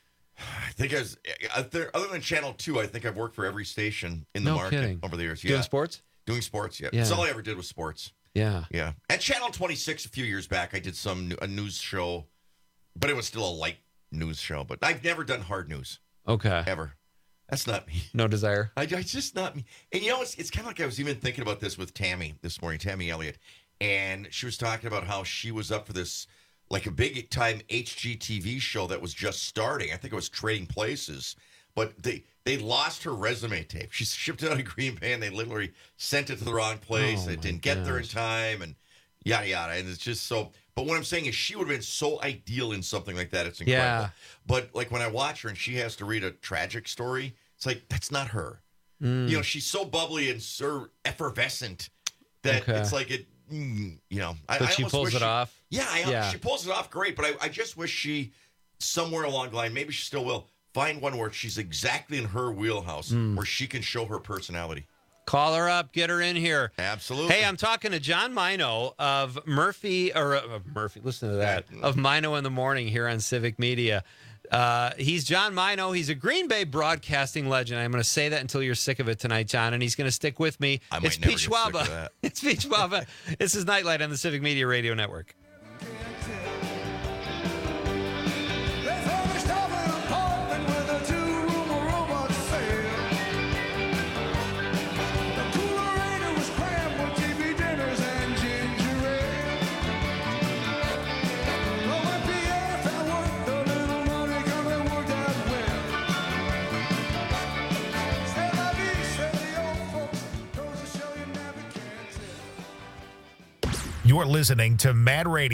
Speaker 21: I think I was, other than Channel two, I think I've worked for every station in the
Speaker 16: No
Speaker 21: market
Speaker 16: kidding.
Speaker 21: over the years.
Speaker 16: Doing
Speaker 21: Yeah.
Speaker 16: sports?
Speaker 21: Doing sports, yeah.
Speaker 16: Yeah.
Speaker 21: That's all I ever did was sports.
Speaker 16: Yeah.
Speaker 21: Yeah. At Channel twenty-six a few years back, I did some a news show, but it was still a light news show. But I've never done hard news,
Speaker 16: Okay.
Speaker 21: ever. That's not me.
Speaker 16: No desire?
Speaker 21: I, I just not me. And you know, it's, it's kind of like I was even thinking about this with Tammy this morning, Tammy Elliott. And she was talking about how she was up for this, like a big time H G T V show that was just starting. I think it was Trading Places. But they, they lost her resume tape. She shipped it out of Green Bay and they literally sent it to the wrong place.
Speaker 16: Oh,
Speaker 21: it
Speaker 16: my
Speaker 21: didn't get there in
Speaker 16: gosh.
Speaker 21: time and yada, yada. And it's just so. But what I'm saying is she would have been so ideal in something like that. It's incredible.
Speaker 16: Yeah.
Speaker 21: But like when I watch her and she has to read a tragic story, it's like, that's not her.
Speaker 16: Mm.
Speaker 21: You know, she's so bubbly and so effervescent that
Speaker 16: Okay.
Speaker 21: it's like it, mm, you know. I,
Speaker 16: But
Speaker 21: I
Speaker 16: she
Speaker 21: almost
Speaker 16: pulls
Speaker 21: wish
Speaker 16: it
Speaker 21: she-
Speaker 16: off?
Speaker 21: Yeah, I,
Speaker 16: Yeah.
Speaker 21: she pulls it off great, but I, I just wish she, somewhere along the line, maybe she still will, find one where she's exactly in her wheelhouse,
Speaker 16: Mm.
Speaker 21: where she can show her personality.
Speaker 16: Call her up, get her in here.
Speaker 21: Absolutely.
Speaker 16: Hey, I'm talking to John Mino of Murphy, or uh, Murphy, listen to that, of Mino in the Morning here on Civic Media. Uh, he's John Mino. He's a Green Bay broadcasting legend. I'm going to say that until you're sick of it tonight, John, and he's going to stick with me.
Speaker 21: I might
Speaker 16: it's
Speaker 21: never
Speaker 16: Pete
Speaker 21: get sick of
Speaker 16: Schwaba.
Speaker 21: that.
Speaker 16: It's Pete Schwaba. This is Nightlight on the Civic Media Radio Network.
Speaker 14: You're listening to Mad Radio.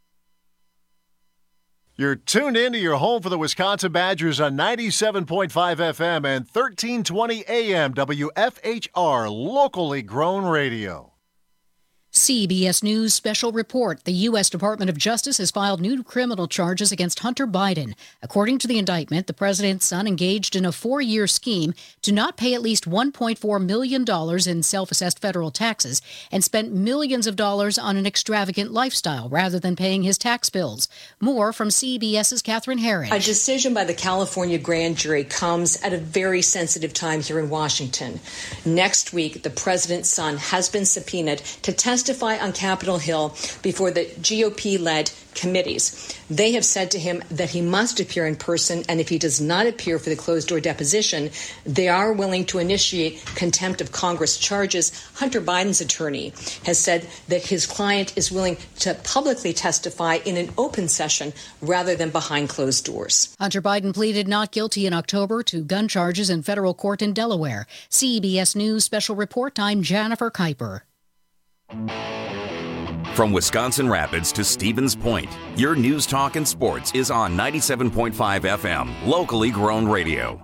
Speaker 3: You're tuned in to your home for the Wisconsin Badgers on ninety-seven point five F M and thirteen twenty A M W F H R, locally grown radio.
Speaker 1: C B S News special report. The U S Department of Justice has filed new criminal charges against Hunter Biden. According to the indictment, the president's son engaged in a four-year scheme to not pay at least one point four million dollars in self-assessed federal taxes and spent millions of dollars on an extravagant lifestyle rather than paying his tax bills. More from CBS's Catherine Herring.
Speaker 22: A decision by the California grand jury comes at a very sensitive time here in Washington. Next week, the president's son has been subpoenaed to testify testify on Capitol Hill before the G O P-led committees. They have said to him that he must appear in person, and if he does not appear for the closed-door deposition, they are willing to initiate contempt of Congress charges. Hunter Biden's attorney has said that his client is willing to publicly testify in an open session rather than behind closed doors.
Speaker 1: Hunter Biden pleaded not guilty in October to gun charges in federal court in Delaware. C B S News Special Report, I'm Jennifer Kuiper.
Speaker 23: From Wisconsin Rapids to Stevens Point, your news, talk, and sports is on ninety-seven point five F M, locally grown radio.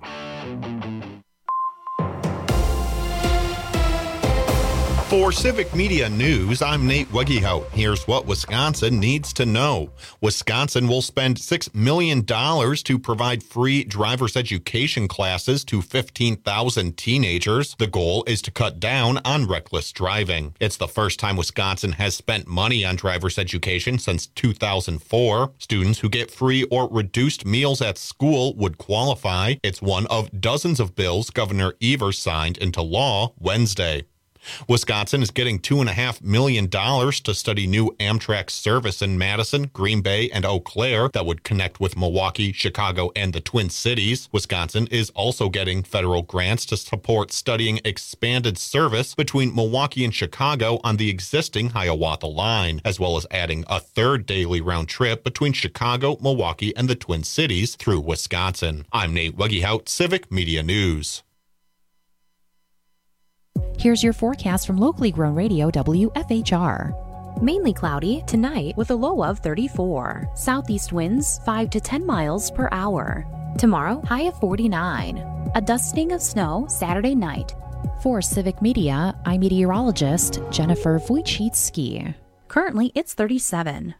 Speaker 9: For Civic Media News, I'm Nate Wegehout. Here's what Wisconsin needs to know. Wisconsin will spend six million dollars to provide free driver's education classes to fifteen thousand teenagers. The goal is to cut down on reckless driving. It's the first time Wisconsin has spent money on driver's education since two thousand four. Students who get free or reduced meals at school would qualify. It's one of dozens of bills Governor Evers signed into law Wednesday. Wisconsin is getting two point five million dollars to study new Amtrak service in Madison, Green Bay, and Eau Claire that would connect with Milwaukee, Chicago, and the Twin Cities. Wisconsin is also getting federal grants to support studying expanded service between Milwaukee and Chicago on the existing Hiawatha line, as well as adding a third daily round trip between Chicago, Milwaukee, and the Twin Cities through Wisconsin. I'm Nate Wegehout, Civic Media News.
Speaker 12: Here's your forecast from locally grown radio W F H R. Mainly cloudy tonight with a low of thirty-four. Southeast winds five to ten miles per hour. Tomorrow, high of forty-nine. A dusting of snow Saturday night. For Civic Media, I'm meteorologist Jennifer Wojcicki. Currently, it's thirty-seven.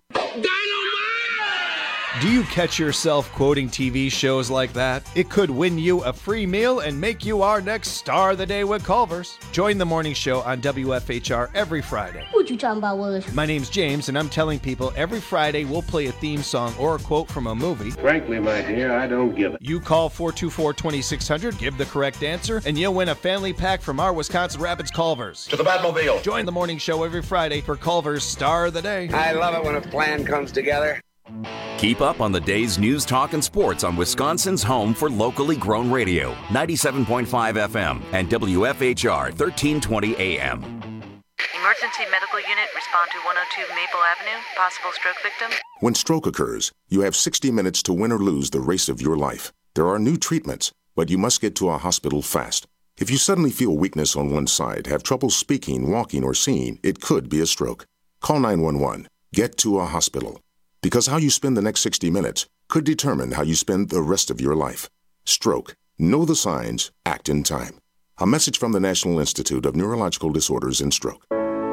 Speaker 18: Do you catch yourself quoting T V shows like that? It could win you a free meal and make you our next star of the day with Culver's. Join the morning show on W F H R every Friday.
Speaker 24: What you talking about, Willis?
Speaker 18: My name's James, and I'm telling people every Friday we'll play a theme song or a quote from a movie.
Speaker 25: Frankly, my dear, I don't give it.
Speaker 18: You call four two four, two six zero zero, give the correct answer, and you'll win a family pack from our Wisconsin Rapids Culver's.
Speaker 25: To the Batmobile.
Speaker 18: Join the morning show every Friday for Culver's Star of the Day.
Speaker 25: I love it when a plan comes together.
Speaker 23: Keep up on the day's news, talk, and sports on Wisconsin's home for locally grown radio, ninety-seven point five F M and W F H R thirteen twenty A M.
Speaker 26: Emergency medical unit, respond to one oh two Maple Avenue, possible stroke victim.
Speaker 27: When stroke occurs, you have sixty minutes to win or lose the race of your life. There are new treatments, but you must get to a hospital fast. If you suddenly feel weakness on one side, have trouble speaking, walking, or seeing, it could be a stroke. Call nine one one. Get to a hospital. Because how you spend the next sixty minutes could determine how you spend the rest of your life. Stroke. Know the signs. Act in time. A message from the National Institute of Neurological Disorders and Stroke.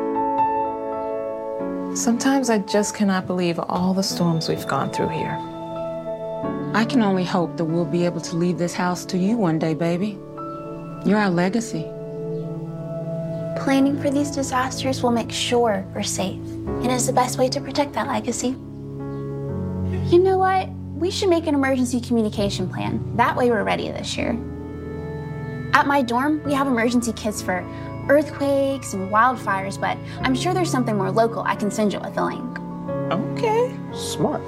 Speaker 28: Sometimes I just cannot believe all the storms we've gone through here. I can only hope that we'll be able to leave this house to you one day, baby. You're our legacy.
Speaker 29: Planning for these disasters will make sure we're safe, and is the best way to protect that legacy. You know what? We should make an emergency communication plan. That way we're ready this year. At my dorm, we have emergency kits for earthquakes and wildfires, but I'm sure there's something more local I can send you with a link.
Speaker 28: Okay. Smart.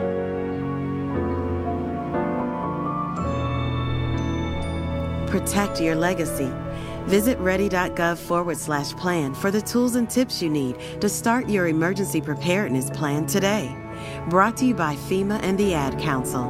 Speaker 30: Protect your legacy. Visit ready.gov forward slash plan for the tools and tips you need to start your emergency preparedness plan today. Brought to you by FEMA and the Ad Council.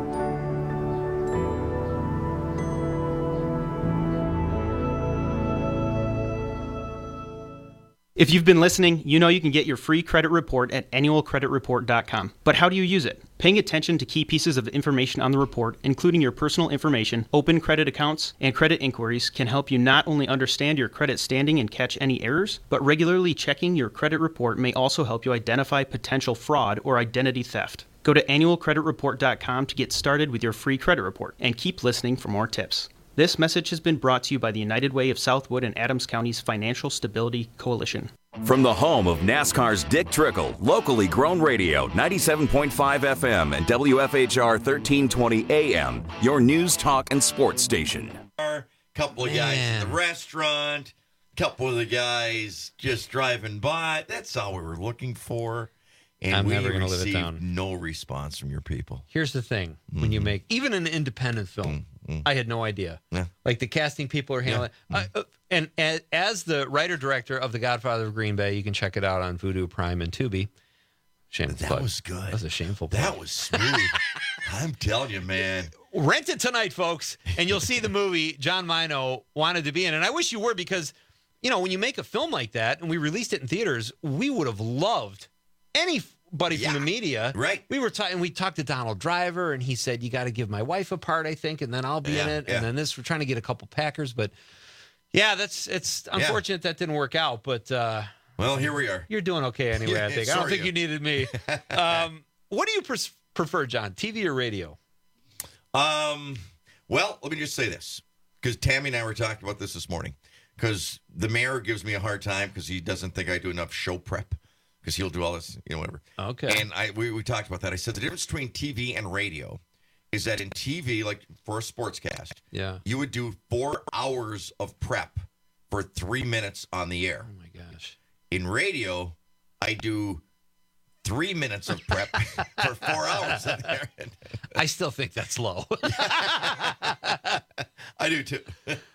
Speaker 2: If you've been listening, you know you can get your free credit report at annual credit report dot com. But how do you use it? Paying attention to key pieces of information on the report, including your personal information, open credit accounts, and credit inquiries, can help you not only understand your credit standing and catch any errors, but regularly checking your credit report may also help you identify potential fraud or identity theft. Go to annual credit report dot com to get started with your free credit report, and keep listening for more tips. This message has been brought to you by the United Way of Southwood and Adams County's Financial Stability Coalition.
Speaker 23: From the home of NASCAR's Dick Trickle, locally grown radio, ninety-seven point five F M and W F H R thirteen twenty A M, your news, talk, and sports station.
Speaker 21: A couple of guys in the restaurant, couple of the guys just driving by. That's all we were looking for. And
Speaker 16: I'm
Speaker 21: we
Speaker 16: never going to live it
Speaker 21: received
Speaker 16: down.
Speaker 21: no response from your people.
Speaker 16: Here's the thing. When you make even an independent film, I had no idea.
Speaker 21: Yeah.
Speaker 16: Like the casting people are handling I, uh, and as, as the writer-director of The Godfather of Green Bay, you can check it out on Vudu, Prime, and Tubi. Shameful
Speaker 21: That
Speaker 16: plug.
Speaker 21: was good.
Speaker 16: That was a shameful
Speaker 21: That
Speaker 16: plug.
Speaker 21: was smooth. I'm telling you, man.
Speaker 16: Rent it tonight, folks, and you'll see the movie John Mino wanted to be in. And I wish you were, because, you know, when you make a film like that and we released it in theaters, we would have loved anybody
Speaker 21: Yeah.
Speaker 16: from the media.
Speaker 21: Right.
Speaker 16: We were talking, we talked to Donald Driver, and he said, you got to give my wife a part, I think, and then I'll be in
Speaker 21: Yeah,
Speaker 16: it.
Speaker 21: yeah.
Speaker 16: And then this, we're trying to get a couple Packers, but yeah, that's, it's unfortunate that didn't work out, but uh,
Speaker 21: Well, here we are.
Speaker 16: you're doing okay anyway,
Speaker 21: Yeah,
Speaker 16: I think.
Speaker 21: so
Speaker 16: I don't
Speaker 21: are
Speaker 16: think
Speaker 21: you.
Speaker 16: you needed me. um, what do you pres- prefer, John, T V or radio?
Speaker 21: Um, well, let me just say this, because Tammy and I were talking about this this morning, because the mayor gives me a hard time because he doesn't think I do enough show prep, because he'll do all this, you know, whatever.
Speaker 16: Okay.
Speaker 21: And I we, we talked about that. I said the difference between T V and radio is that in T V, like for a sportscast,
Speaker 16: Yeah.
Speaker 21: you would do four hours of prep for three minutes on the air.
Speaker 16: Oh, my gosh.
Speaker 21: In radio, I do three minutes of prep for four hours on the air.
Speaker 16: I still think that's low.
Speaker 21: I do too.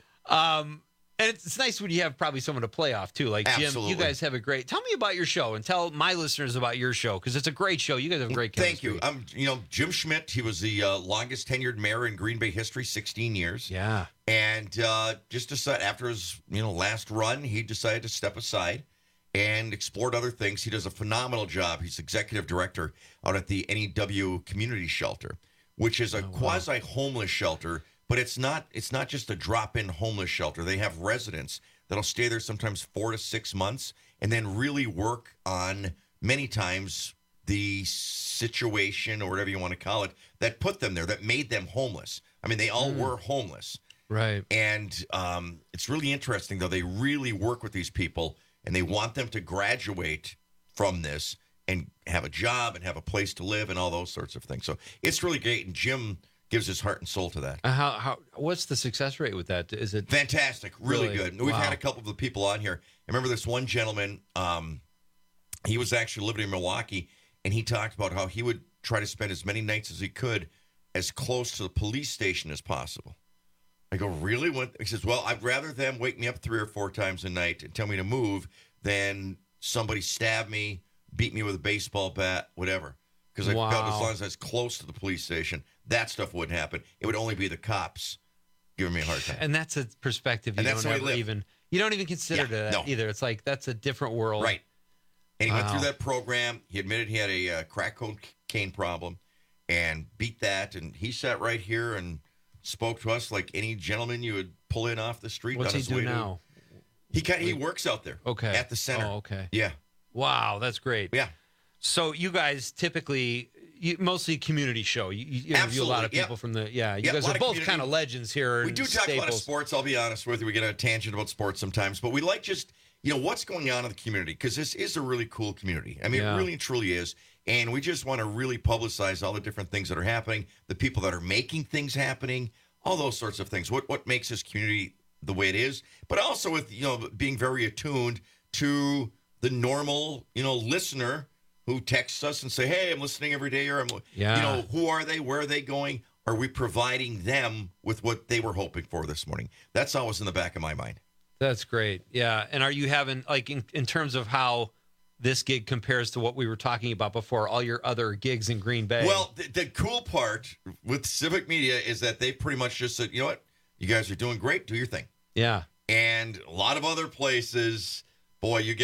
Speaker 16: Um, and it's, it's nice when you have probably someone to play off too. Like Jim,
Speaker 21: Absolutely.
Speaker 16: you guys have a great. Tell me about your show and tell my listeners about your show, because it's a great show. You guys have great
Speaker 21: Thank
Speaker 16: chemistry.
Speaker 21: you. I'm, you know, Jim Schmidt. He was the uh, longest tenured mayor in Green Bay history, sixteen years.
Speaker 16: Yeah.
Speaker 21: And uh, just decided after his, you know, last run, he decided to step aside and explored other things. He does a phenomenal job. He's executive director out at the N E W Community Shelter, which is a quasi homeless shelter, but it's not. It's not just a drop in homeless shelter. They have residents that'll stay there sometimes four to six months and then really work on many times the situation or whatever you want to call it that put them there, that made them homeless. I mean, they all were homeless.
Speaker 16: Right.
Speaker 21: And um, it's really interesting, though. They really work with these people, and they want them to graduate from this and have a job and have a place to live and all those sorts of things. So it's really great, and Jim gives his heart and soul to that.
Speaker 16: Uh, how how what's the success rate with that? Is it
Speaker 21: Fantastic. Really,
Speaker 16: Really?
Speaker 21: good. And we've
Speaker 16: Wow.
Speaker 21: had a couple of the people on here. I remember this one gentleman, um, he was actually living in Milwaukee, and he talked about how he would try to spend as many nights as he could as close to the police station as possible. I go, really? What? He says, well, I'd rather them wake me up three or four times a night and tell me to move than somebody stab me, beat me with a baseball bat, whatever. Because I felt as
Speaker 16: Wow.
Speaker 21: long as I was close to the police station, that stuff wouldn't happen. It would only be the cops giving me a hard time.
Speaker 16: And that's a perspective you
Speaker 21: And that's
Speaker 16: don't
Speaker 21: the way
Speaker 16: ever
Speaker 21: we live.
Speaker 16: even you don't even consider
Speaker 21: Yeah,
Speaker 16: that
Speaker 21: no.
Speaker 16: either. It's like that's a different world.
Speaker 21: Right. And he went
Speaker 16: Wow.
Speaker 21: through that program. He admitted he had a uh, crack cocaine problem and beat that. And he sat right here and spoke to us like any gentleman you would pull in off the street.
Speaker 16: What's
Speaker 21: on
Speaker 16: he
Speaker 21: his
Speaker 16: do
Speaker 21: way to-
Speaker 16: now?
Speaker 21: He kind he works out there.
Speaker 16: Okay.
Speaker 21: At the center.
Speaker 16: Oh, okay.
Speaker 21: Yeah.
Speaker 16: Wow, that's great.
Speaker 21: Yeah.
Speaker 16: So you guys typically, you, mostly community show. You, you interview a lot of
Speaker 21: Absolutely, yeah.
Speaker 16: people from the, yeah, you
Speaker 21: Yeah, a
Speaker 16: guys
Speaker 21: lot
Speaker 16: are
Speaker 21: of
Speaker 16: both
Speaker 21: community.
Speaker 16: kind of legends here.
Speaker 21: We
Speaker 16: and
Speaker 21: do talk a lot of
Speaker 16: staples.
Speaker 21: sports. I'll be honest with you. We get on a tangent about sports sometimes, but we like just, you know, what's going on in the community, because this is a really cool community. I mean,
Speaker 16: Yeah.
Speaker 21: it really and truly is. And we just want to really publicize all the different things that are happening, the people that are making things happening, all those sorts of things. What what makes this community the way it is, but also with, you know, being very attuned to the normal, you know, listener who texts us and say, hey, I'm listening every day, or I'm,
Speaker 16: Yeah.
Speaker 21: you know, who are they? Where are they going? Are we providing them with what they were hoping for this morning? That's always in the back of my mind.
Speaker 16: That's great. Yeah. And are you having, like, in, in terms of how this gig compares to what we were talking about before, all your other gigs in Green Bay?
Speaker 21: Well, the, the cool part with Civic Media is that they pretty much just said, you know what? You guys are doing great. Do your thing.
Speaker 16: Yeah.
Speaker 21: And a lot of other places, boy, you got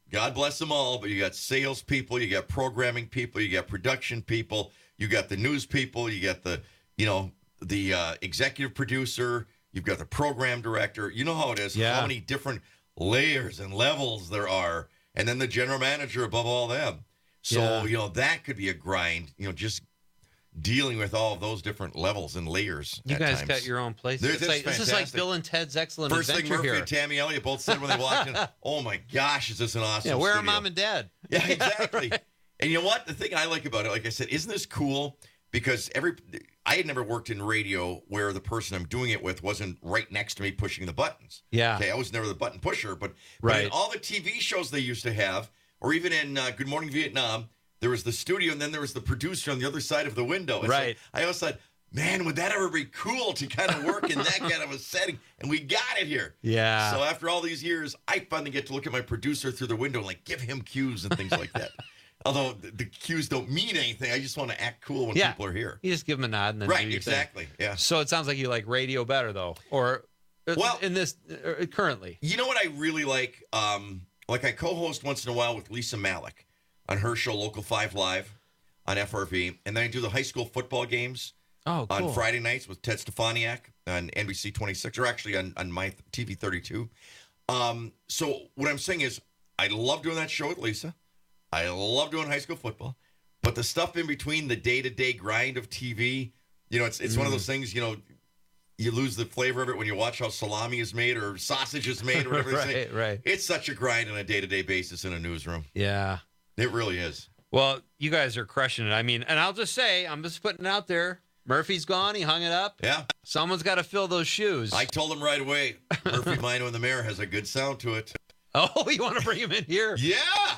Speaker 21: God bless them all, but you got sales people, you got programming people, you got production people, you got the news people, you got the, you know, the uh, executive producer, you've got the program director. You know how it is,
Speaker 16: Yeah.
Speaker 21: how many different layers and levels there are, and then the general manager above all them. So,
Speaker 16: Yeah.
Speaker 21: you know, that could be a grind, you know, just dealing with all of those different levels and layers.
Speaker 16: You
Speaker 21: at
Speaker 16: guys
Speaker 21: times.
Speaker 16: got your own place.
Speaker 21: There-
Speaker 16: It's
Speaker 21: this
Speaker 16: like,
Speaker 21: is
Speaker 16: this is like
Speaker 21: fantastic.
Speaker 16: Bill and Ted's Excellent
Speaker 21: First thing
Speaker 16: Adventure
Speaker 21: Murphy
Speaker 16: here.
Speaker 21: and Tammy Elliott both said when they walked in, oh my gosh, is this an awesome
Speaker 16: Yeah, where are
Speaker 21: studio.
Speaker 16: mom and dad?
Speaker 21: Yeah, exactly. And you know what? The thing I like about it, like I said, isn't this cool? Because every I had never worked in radio where the person I'm doing it with wasn't right next to me pushing the buttons.
Speaker 16: Yeah.
Speaker 21: Okay, I was never the button pusher, but, but
Speaker 16: Right.
Speaker 21: in all the T V shows they used to have, or even in uh, Good Morning Vietnam, there was the studio and then there was the producer on the other side of the window. It's
Speaker 16: Right.
Speaker 21: like, I always thought, man, would that ever be cool to kind of work in that kind of a setting? And we got it here.
Speaker 16: Yeah.
Speaker 21: So after all these years, I finally get to look at my producer through the window and like give him cues and things like that. Although the, the cues don't mean anything, I just want to act cool when
Speaker 16: Yeah.
Speaker 21: people are here.
Speaker 16: You just give them a nod and then
Speaker 21: Right,
Speaker 16: do your
Speaker 21: exactly.
Speaker 16: thing.
Speaker 21: Yeah.
Speaker 16: So it sounds like you like radio better though, or uh,
Speaker 21: Well-
Speaker 16: in this uh, currently.
Speaker 21: You know what I really like? Um, like I co-host once in a while with Lisa Malik on her show Local five Live on F R V, and then I do the high school football games
Speaker 16: Oh, cool.
Speaker 21: on Friday nights with Ted Stefaniak on N B C twenty-six, or actually on, on my T V thirty-two. Um, so what I'm saying is I love doing that show with Lisa. I love doing high school football. But the stuff in between, the day-to-day grind of T V, you know, it's it's one of those things, you know, you lose the flavor of it when you watch how salami is made or sausage is made or whatever they say.
Speaker 16: Right, right.
Speaker 21: It's such a grind on a day-to-day basis in a newsroom.
Speaker 16: Yeah.
Speaker 21: It really is.
Speaker 16: Well, you guys are crushing it. I mean, and I'll just say, I'm just putting it out there. Murphy's gone. He hung it up.
Speaker 21: Yeah.
Speaker 16: Someone's got to fill those shoes.
Speaker 21: I told him right away, Murphy Mino and the Mayor has a good sound to it.
Speaker 16: Oh, you want to bring him in here?
Speaker 21: Yeah.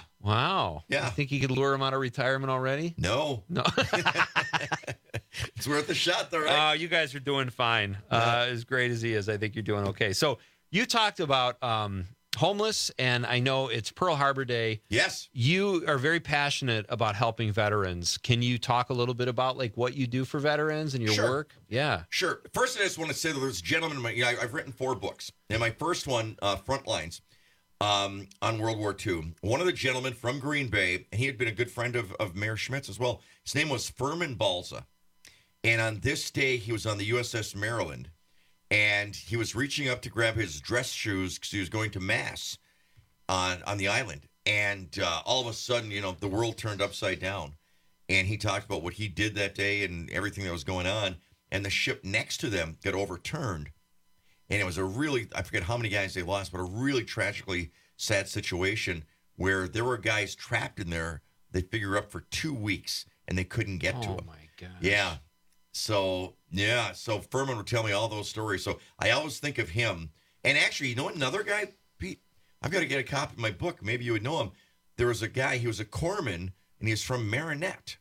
Speaker 16: Wow.
Speaker 21: Yeah.
Speaker 16: You think you could lure him out of retirement already?
Speaker 21: No.
Speaker 16: No.
Speaker 21: It's worth a shot, though, right?
Speaker 16: Uh, you guys are doing fine. Uh, as great as he is, I think you're doing okay. So you talked about um, homeless, and I know it's Pearl Harbor Day.
Speaker 21: Yes.
Speaker 16: You are very passionate about helping veterans. Can you talk a little bit about like what you do for veterans and your
Speaker 21: Sure.
Speaker 16: work? Yeah.
Speaker 21: Sure. First, I just want to say that there's a gentleman, in my, you know, I- I've written four books. And my first one, uh, Frontlines, um, on World War Two. One of the gentlemen from Green Bay, and he had been a good friend of, of Mayor Schmitz as well. His name was Furman Balza. And on this day, he was on the U S S Maryland. And he was reaching up to grab his dress shoes because he was going to Mass on, on the island. And uh, all of a sudden, you know, the world turned upside down. And he talked about what he did that day and everything that was going on. And the ship next to them got overturned. And it was a really, I forget how many guys they lost, but a really tragically sad situation where there were guys trapped in there, they figure up for two weeks and they couldn't get to
Speaker 16: Oh
Speaker 21: them.
Speaker 16: my God.
Speaker 21: Yeah. So, yeah. So Furman would tell me all those stories. So I always think of him. And actually, you know another guy, Pete? I've got to get a copy of my book. Maybe you would know him. There was a guy, he was a corpsman, and he was from Marinette.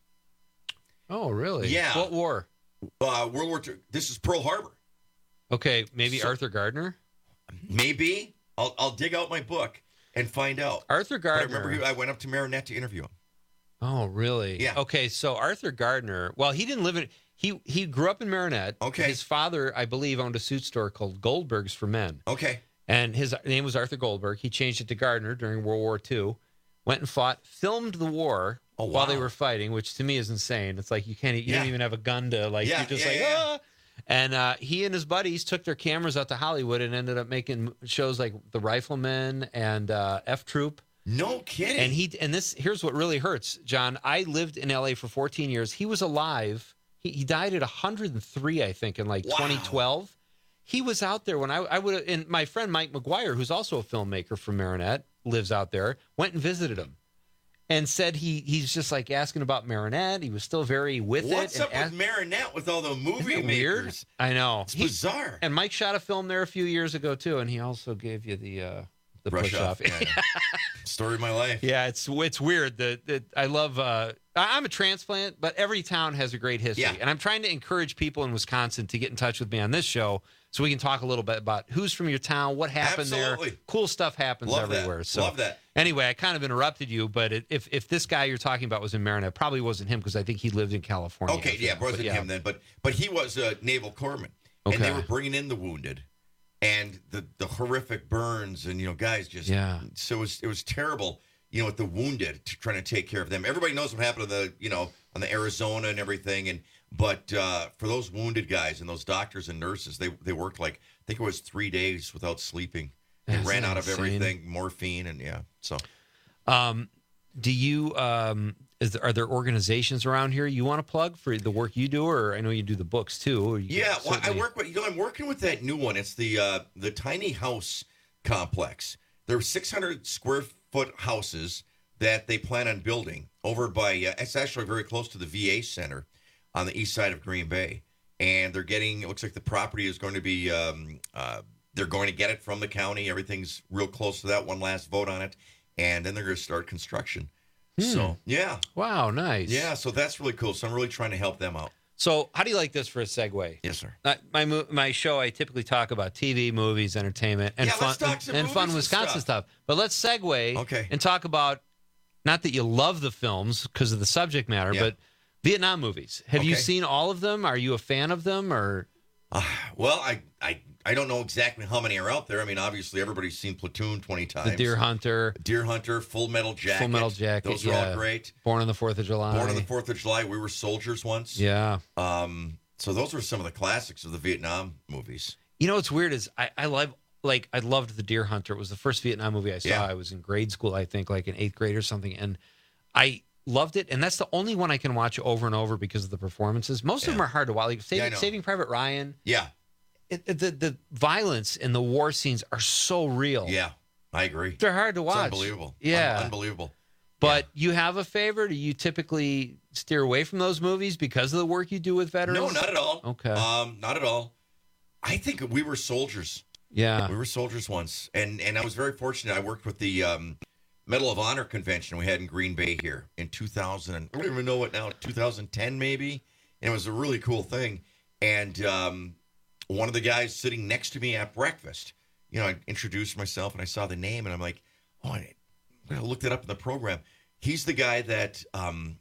Speaker 16: Oh, really?
Speaker 21: Yeah.
Speaker 16: What war?
Speaker 21: Uh, World War Two. This is Pearl Harbor.
Speaker 16: Okay, maybe
Speaker 21: So-
Speaker 16: Arthur Gardner?
Speaker 21: Maybe. I'll, I'll dig out my book and find out.
Speaker 16: Arthur
Speaker 21: But I
Speaker 16: Gardner.
Speaker 21: remember he, I went up to Marinette to interview him.
Speaker 16: Oh, really?
Speaker 21: Yeah.
Speaker 16: Okay, so Arthur Gardner, well, he didn't live in, he he grew up in Marinette.
Speaker 21: Okay.
Speaker 16: His father, I believe, owned a suit store called Goldberg's for Men.
Speaker 21: Okay.
Speaker 16: And his name was Arthur Goldberg. He changed it to Gardner during World War Two, went and fought, filmed the war
Speaker 21: Oh,
Speaker 16: while they
Speaker 21: wow.
Speaker 16: were fighting, which to me is insane. It's like you can't, you
Speaker 21: Yeah.
Speaker 16: don't even have a gun to, like,
Speaker 21: Yeah,
Speaker 16: you're just
Speaker 21: yeah,
Speaker 16: like,
Speaker 21: yeah.
Speaker 16: ah. And uh, he and his buddies took their cameras out to Hollywood and ended up making shows like The Rifleman and uh, F Troop.
Speaker 21: No kidding.
Speaker 16: And he and this here's what really hurts, John. I lived in L A for fourteen years. He was alive. He, he died at one hundred three, I think, in like
Speaker 21: Wow.
Speaker 16: twenty twelve. He was out there when I, I would. And my friend Mike McGuire, who's also a filmmaker from Marinette, lives out there. Went and visited him, and said he he's just like asking about Marinette. He was still very with
Speaker 21: What's
Speaker 16: it.
Speaker 21: up
Speaker 16: and
Speaker 21: with Marinette with all the movie
Speaker 16: Isn't it
Speaker 21: makers?
Speaker 16: weird? I know.
Speaker 21: It's
Speaker 16: He-
Speaker 21: bizarre.
Speaker 16: And Mike shot a film there a few years ago too, and he also gave you the uh, the
Speaker 21: Brush
Speaker 16: push
Speaker 21: off.
Speaker 16: off.
Speaker 21: Yeah. Story of my life.
Speaker 16: Yeah, it's it's weird that that I love. Uh, I- I'm a transplant, but every town has a great history,
Speaker 21: Yeah.
Speaker 16: and I'm trying to encourage people in Wisconsin to get in touch with me on this show so we can talk a little bit about who's from your town, what happened
Speaker 21: Absolutely.
Speaker 16: there. Cool stuff happens
Speaker 21: Love that.
Speaker 16: everywhere. So
Speaker 21: Love that.
Speaker 16: Anyway, I kind of interrupted you, but it, if if this guy you're talking about was in Marinette, it probably wasn't him because I think he lived in California.
Speaker 21: Okay, yeah, it wasn't
Speaker 16: But yeah.
Speaker 21: him then, but but he was a naval corpsman, and they
Speaker 16: Okay.
Speaker 21: were bringing in the wounded, and the the horrific burns, and you know, guys just
Speaker 16: Yeah.
Speaker 21: So it was it was terrible, you know, with the wounded, to, trying to take care of them. Everybody knows what happened to the, you know, on the Arizona and everything. And but uh, for those wounded guys and those doctors and nurses, they they worked like I think it was three days without sleeping. They
Speaker 16: That's
Speaker 21: ran out of
Speaker 16: insane.
Speaker 21: everything, morphine, and yeah. So,
Speaker 16: um, do you? Um, is there, are there organizations around here you want to plug for the work you do, or I know you do the books too? Or you
Speaker 21: yeah, well, I
Speaker 16: certainly-
Speaker 21: work with you know I'm working with that new one. It's the uh, the tiny house complex. There are six hundred square foot houses that they plan on building over by. Uh, it's actually very close to the V A center on the east side of Green Bay, and they're getting. It looks like the property is going to be. Um, uh, they're going to get it from the county. Everything's real close to that. One last vote on it, and then they're going to start construction.
Speaker 16: Hmm.
Speaker 21: So yeah,
Speaker 16: wow, nice.
Speaker 21: yeah. So that's really cool. So I'm really trying to help them out.
Speaker 16: So, how do you like this for a segue?
Speaker 21: Yes, sir.
Speaker 16: Uh, my mo- my show, I typically talk about T V, movies, entertainment, and
Speaker 21: Yeah,
Speaker 16: fun
Speaker 21: let's talk some
Speaker 16: and fun
Speaker 21: movies and
Speaker 16: Wisconsin
Speaker 21: stuff.
Speaker 16: stuff. But let's segue
Speaker 21: Okay.
Speaker 16: and talk about not that you love the films because of the subject matter,
Speaker 21: Yeah.
Speaker 16: but Vietnam movies. Have you
Speaker 21: Okay.
Speaker 16: seen all of them? Are you a fan of them, or
Speaker 21: Uh, well, I, I I don't know exactly how many are out there. I mean, obviously, everybody's seen Platoon twenty times.
Speaker 16: The Deer Hunter,
Speaker 21: Deer Hunter, Full Metal Jacket.
Speaker 16: Full Metal Jacket?
Speaker 21: Those are
Speaker 16: yeah.
Speaker 21: all great.
Speaker 16: Born on the Fourth of July.
Speaker 21: Born on the fourth of July. We were soldiers once.
Speaker 16: Yeah.
Speaker 21: Um. So those are some of the classics of the Vietnam movies.
Speaker 16: You know what's weird is I, I love like I loved The Deer Hunter. It was the first Vietnam movie I saw.
Speaker 21: Yeah.
Speaker 16: I was in grade school, I think, like in eighth grade or something, and I loved it. And that's the only one I can watch over and over because of the performances. Most of them are hard to watch. Like Saving,
Speaker 21: Yeah, I know.
Speaker 16: Saving Private Ryan.
Speaker 21: Yeah.
Speaker 16: It, it- the the violence and the war scenes are so real.
Speaker 21: Yeah. I agree.
Speaker 16: They're hard to
Speaker 21: It's
Speaker 16: watch.
Speaker 21: unbelievable.
Speaker 16: Yeah.
Speaker 21: Un- unbelievable.
Speaker 16: But you have a favorite? Do you typically steer away from those movies because of the work you do with veterans?
Speaker 21: No, not at all.
Speaker 16: Okay.
Speaker 21: Um, not at all. I think we were soldiers.
Speaker 16: Yeah.
Speaker 21: We were soldiers once, and and I was very fortunate. I worked with the um, Medal of Honor convention we had in Green Bay here in two thousand. And I don't even know what now, two thousand ten maybe. And it was a really cool thing. And um, one of the guys sitting next to me at breakfast, you know, I introduced myself and I saw the name, and I'm like, oh, I, I looked it up in the program. He's the guy that um,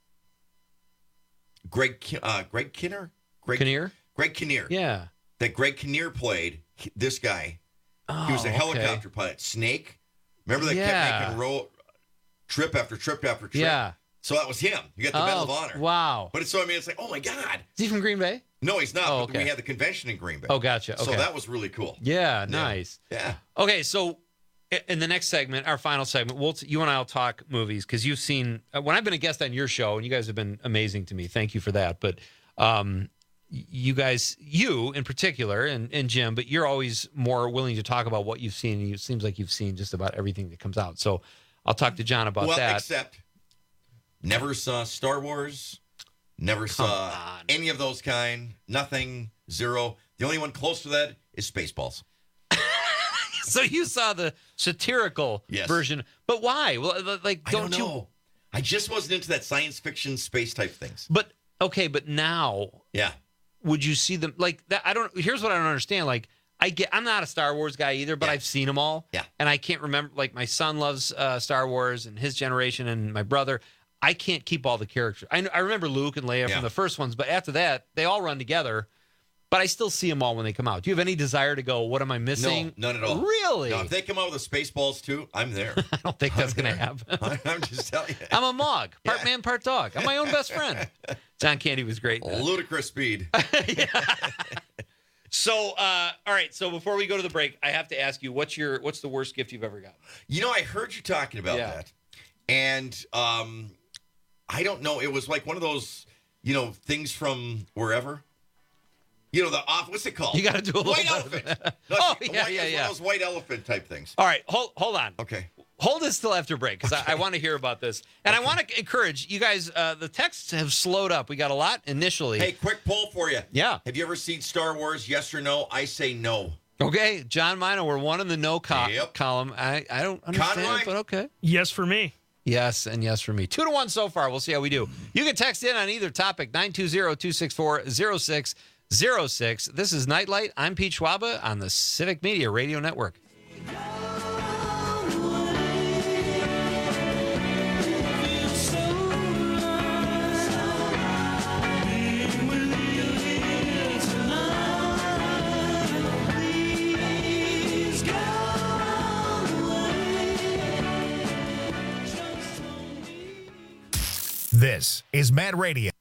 Speaker 21: Greg Ki- uh, Greg Kinnear, Greg
Speaker 16: Kinnear?
Speaker 21: Greg Kinnear,
Speaker 16: Yeah.
Speaker 21: that Greg Kinnear played. He- This guy, he was a
Speaker 16: Oh,
Speaker 21: helicopter
Speaker 16: okay.
Speaker 21: pilot. Snake, remember they
Speaker 16: Yeah.
Speaker 21: kept making roll trip after trip after trip.
Speaker 16: Yeah.
Speaker 21: So that was him. You got the Medal of
Speaker 16: Oh,
Speaker 21: Honor.
Speaker 16: Wow.
Speaker 21: But it's so I mean, it's like, oh my God.
Speaker 16: Is he from Green Bay?
Speaker 21: No, he's not.
Speaker 16: Oh,
Speaker 21: but
Speaker 16: okay.
Speaker 21: we had the convention in Green Bay.
Speaker 16: Oh, gotcha.
Speaker 21: So
Speaker 16: Okay.
Speaker 21: that was really cool.
Speaker 16: Yeah, nice.
Speaker 21: Yeah.
Speaker 16: Okay, so i- in the next segment, our final segment, we'll t- you and I will talk movies because you've seen uh, when I've been a guest on your show, and you guys have been amazing to me. Thank you for that. But um, y- you guys, you in particular, and, and Jim, but you're always more willing to talk about what you've seen. And it seems like you've seen just about everything that comes out. So I'll talk to John about
Speaker 21: well,
Speaker 16: that.
Speaker 21: except never saw Star Wars, never saw any of those kind, nothing, zero. The only one close to that is Spaceballs.
Speaker 16: So you saw the satirical
Speaker 21: Yes.
Speaker 16: version, but why? Well, like,
Speaker 21: I
Speaker 16: don't,
Speaker 21: don't
Speaker 16: you?
Speaker 21: know. I just wasn't into that science fiction space type things.
Speaker 16: But okay, but now,
Speaker 21: Yeah.
Speaker 16: would you see them like that? I don't. Here's what I don't understand. Like, I get, I'm not a Star Wars guy either, but I've seen them all.
Speaker 21: Yeah.
Speaker 16: And I can't remember. Like, my son loves uh, Star Wars and his generation, and my brother. I can't keep all the characters. I, I remember Luke and Leia
Speaker 21: Yeah.
Speaker 16: from the first ones, but after that, they all run together. But I still see them all when they come out. Do you have any desire to go? What am I missing?
Speaker 21: No, none at all.
Speaker 16: Really?
Speaker 21: No, if they come out with the Spaceballs too, I'm there.
Speaker 16: I don't think that's going to happen.
Speaker 21: I'm just telling you.
Speaker 16: I'm a Mog, part man, part dog. I'm my own best friend. John Candy was great.
Speaker 21: Ludicrous speed.
Speaker 16: So, uh, all right. So before we go to the break, I have to ask you, what's your what's the worst gift you've ever got?
Speaker 21: You know, I heard you talking about
Speaker 16: Yeah.
Speaker 21: that, and um, I don't know. It was like one of those, you know, things from wherever. You know, the off. What's it called?
Speaker 16: You got to do a little
Speaker 21: white
Speaker 16: bit of
Speaker 21: elephant.
Speaker 16: that.
Speaker 21: No,
Speaker 16: Oh,
Speaker 21: it's-
Speaker 16: yeah,
Speaker 21: white-
Speaker 16: yeah,
Speaker 21: it's
Speaker 16: yeah.
Speaker 21: One of those white elephant type things.
Speaker 16: All right, hold hold on.
Speaker 21: Okay.
Speaker 16: Hold this till after break because I, I want to hear about this, and I want to encourage you guys. Uh, the texts have slowed up. We got a lot initially.
Speaker 21: Hey, quick poll for you.
Speaker 16: Yeah.
Speaker 21: Have you ever seen Star Wars? Yes or no? I say no.
Speaker 16: Okay, John Mino, we're one in the no co-
Speaker 21: Yep.
Speaker 16: column. I, I don't understand,
Speaker 21: Conroy?
Speaker 16: but okay.
Speaker 4: Yes for me.
Speaker 16: Yes, and yes for me. Two to one so far. We'll see how we do. You can text in on either topic, nine two zero, two six four, zero six zero six. This is Nightlight. I'm Pete Schwaba on the Civic Media Radio Network.
Speaker 14: This is Mad Radio.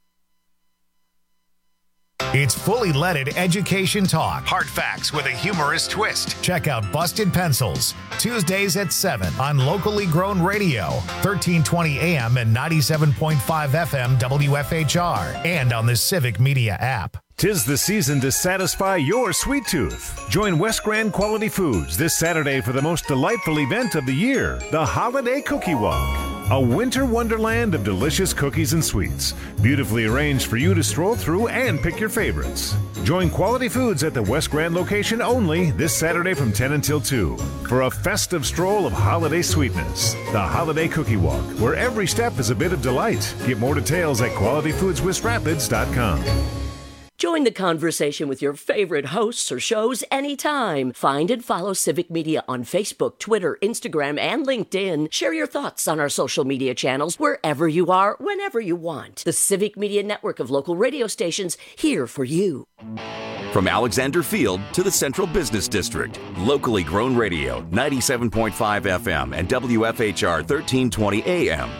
Speaker 14: It's fully leaded education talk. Hard facts with a humorous twist. Check out Busted Pencils. Tuesdays at seven on locally grown radio. thirteen twenty A M and ninety-seven point five F M W F H R. And on the Civic Media app.
Speaker 4: Tis the season to satisfy your sweet tooth. Join West Grand Quality Foods this Saturday for the most delightful event of the year, the Holiday Cookie Walk. A winter wonderland of delicious cookies and sweets, beautifully arranged for you to stroll through and pick your favorites. Join Quality Foods at the West Grand location only this Saturday from ten until two for a festive stroll of holiday sweetness. The Holiday Cookie Walk, where every step is a bit of delight. Get more details at quality foods west rapids dot com.
Speaker 8: Join the conversation with your favorite hosts or shows anytime. Find and follow Civic Media on Facebook, Twitter, Instagram, and LinkedIn. Share your thoughts on our social media channels wherever you are, whenever you want. The Civic Media network of local radio stations here for you.
Speaker 23: From Alexander Field to the Central Business District, locally grown radio, ninety-seven point five F M and W F H R thirteen twenty A M.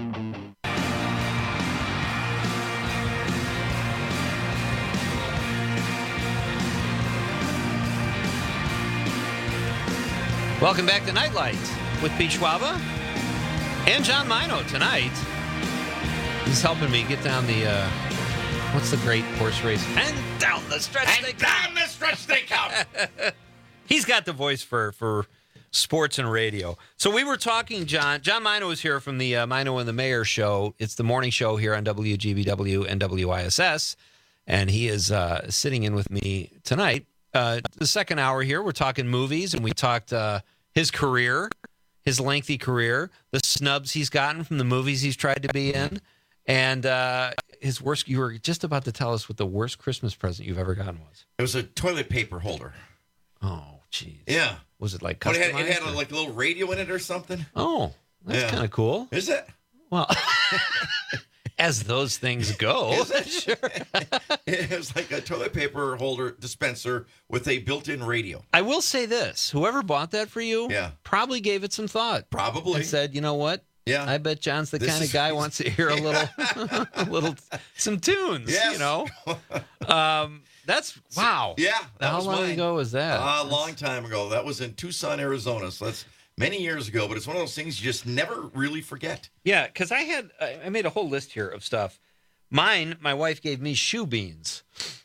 Speaker 16: Welcome back to Nightlight with Pete Schwaba and John Mino tonight. He's helping me get down the, uh, what's the great horse race? And down the stretch
Speaker 21: and
Speaker 16: they
Speaker 21: down
Speaker 16: come.
Speaker 21: the stretch they come.
Speaker 16: He's got the voice for, for sports and radio. So we were talking, John. John Mino is here from the uh, Mino and the Mayor show. It's the morning show here on W G B W and W I S S. And he is uh, sitting in with me tonight. Uh, the second hour here, we're talking movies, and we talked uh, his career, his lengthy career, the snubs he's gotten from the movies he's tried to be in, and uh, his worst. You were just about to tell us what the worst Christmas present you've ever gotten was.
Speaker 21: It was a toilet paper holder.
Speaker 16: Oh, jeez.
Speaker 21: Yeah.
Speaker 16: Was it like
Speaker 21: But
Speaker 16: customized?
Speaker 21: it had, it had
Speaker 16: or-
Speaker 21: a, like a little radio in it or something.
Speaker 16: Oh, that's
Speaker 21: Yeah.
Speaker 16: kind of cool.
Speaker 21: Is it?
Speaker 16: Well, as those things go.
Speaker 21: Is it? Sure. It was like a toilet paper holder dispenser with a built-in radio.
Speaker 16: I will say this: whoever bought that for you,
Speaker 21: Yeah.
Speaker 16: probably gave it some thought.
Speaker 21: Probably.
Speaker 16: And said, you know what?
Speaker 21: Yeah.
Speaker 16: I bet John's the
Speaker 21: This
Speaker 16: kind of
Speaker 21: is-
Speaker 16: guy who wants to hear a little, a little, some tunes.
Speaker 21: Yes.
Speaker 16: You know. Um, that's wow.
Speaker 21: Yeah. That
Speaker 16: How
Speaker 21: was
Speaker 16: long
Speaker 21: mine.
Speaker 16: ago was that?
Speaker 21: A long time ago. That was in Tucson, Arizona. So that's many years ago, but it's one of those things you just never really forget.
Speaker 16: Yeah, because I had I I made a whole list here of stuff. Mine, my wife gave me shoe beans.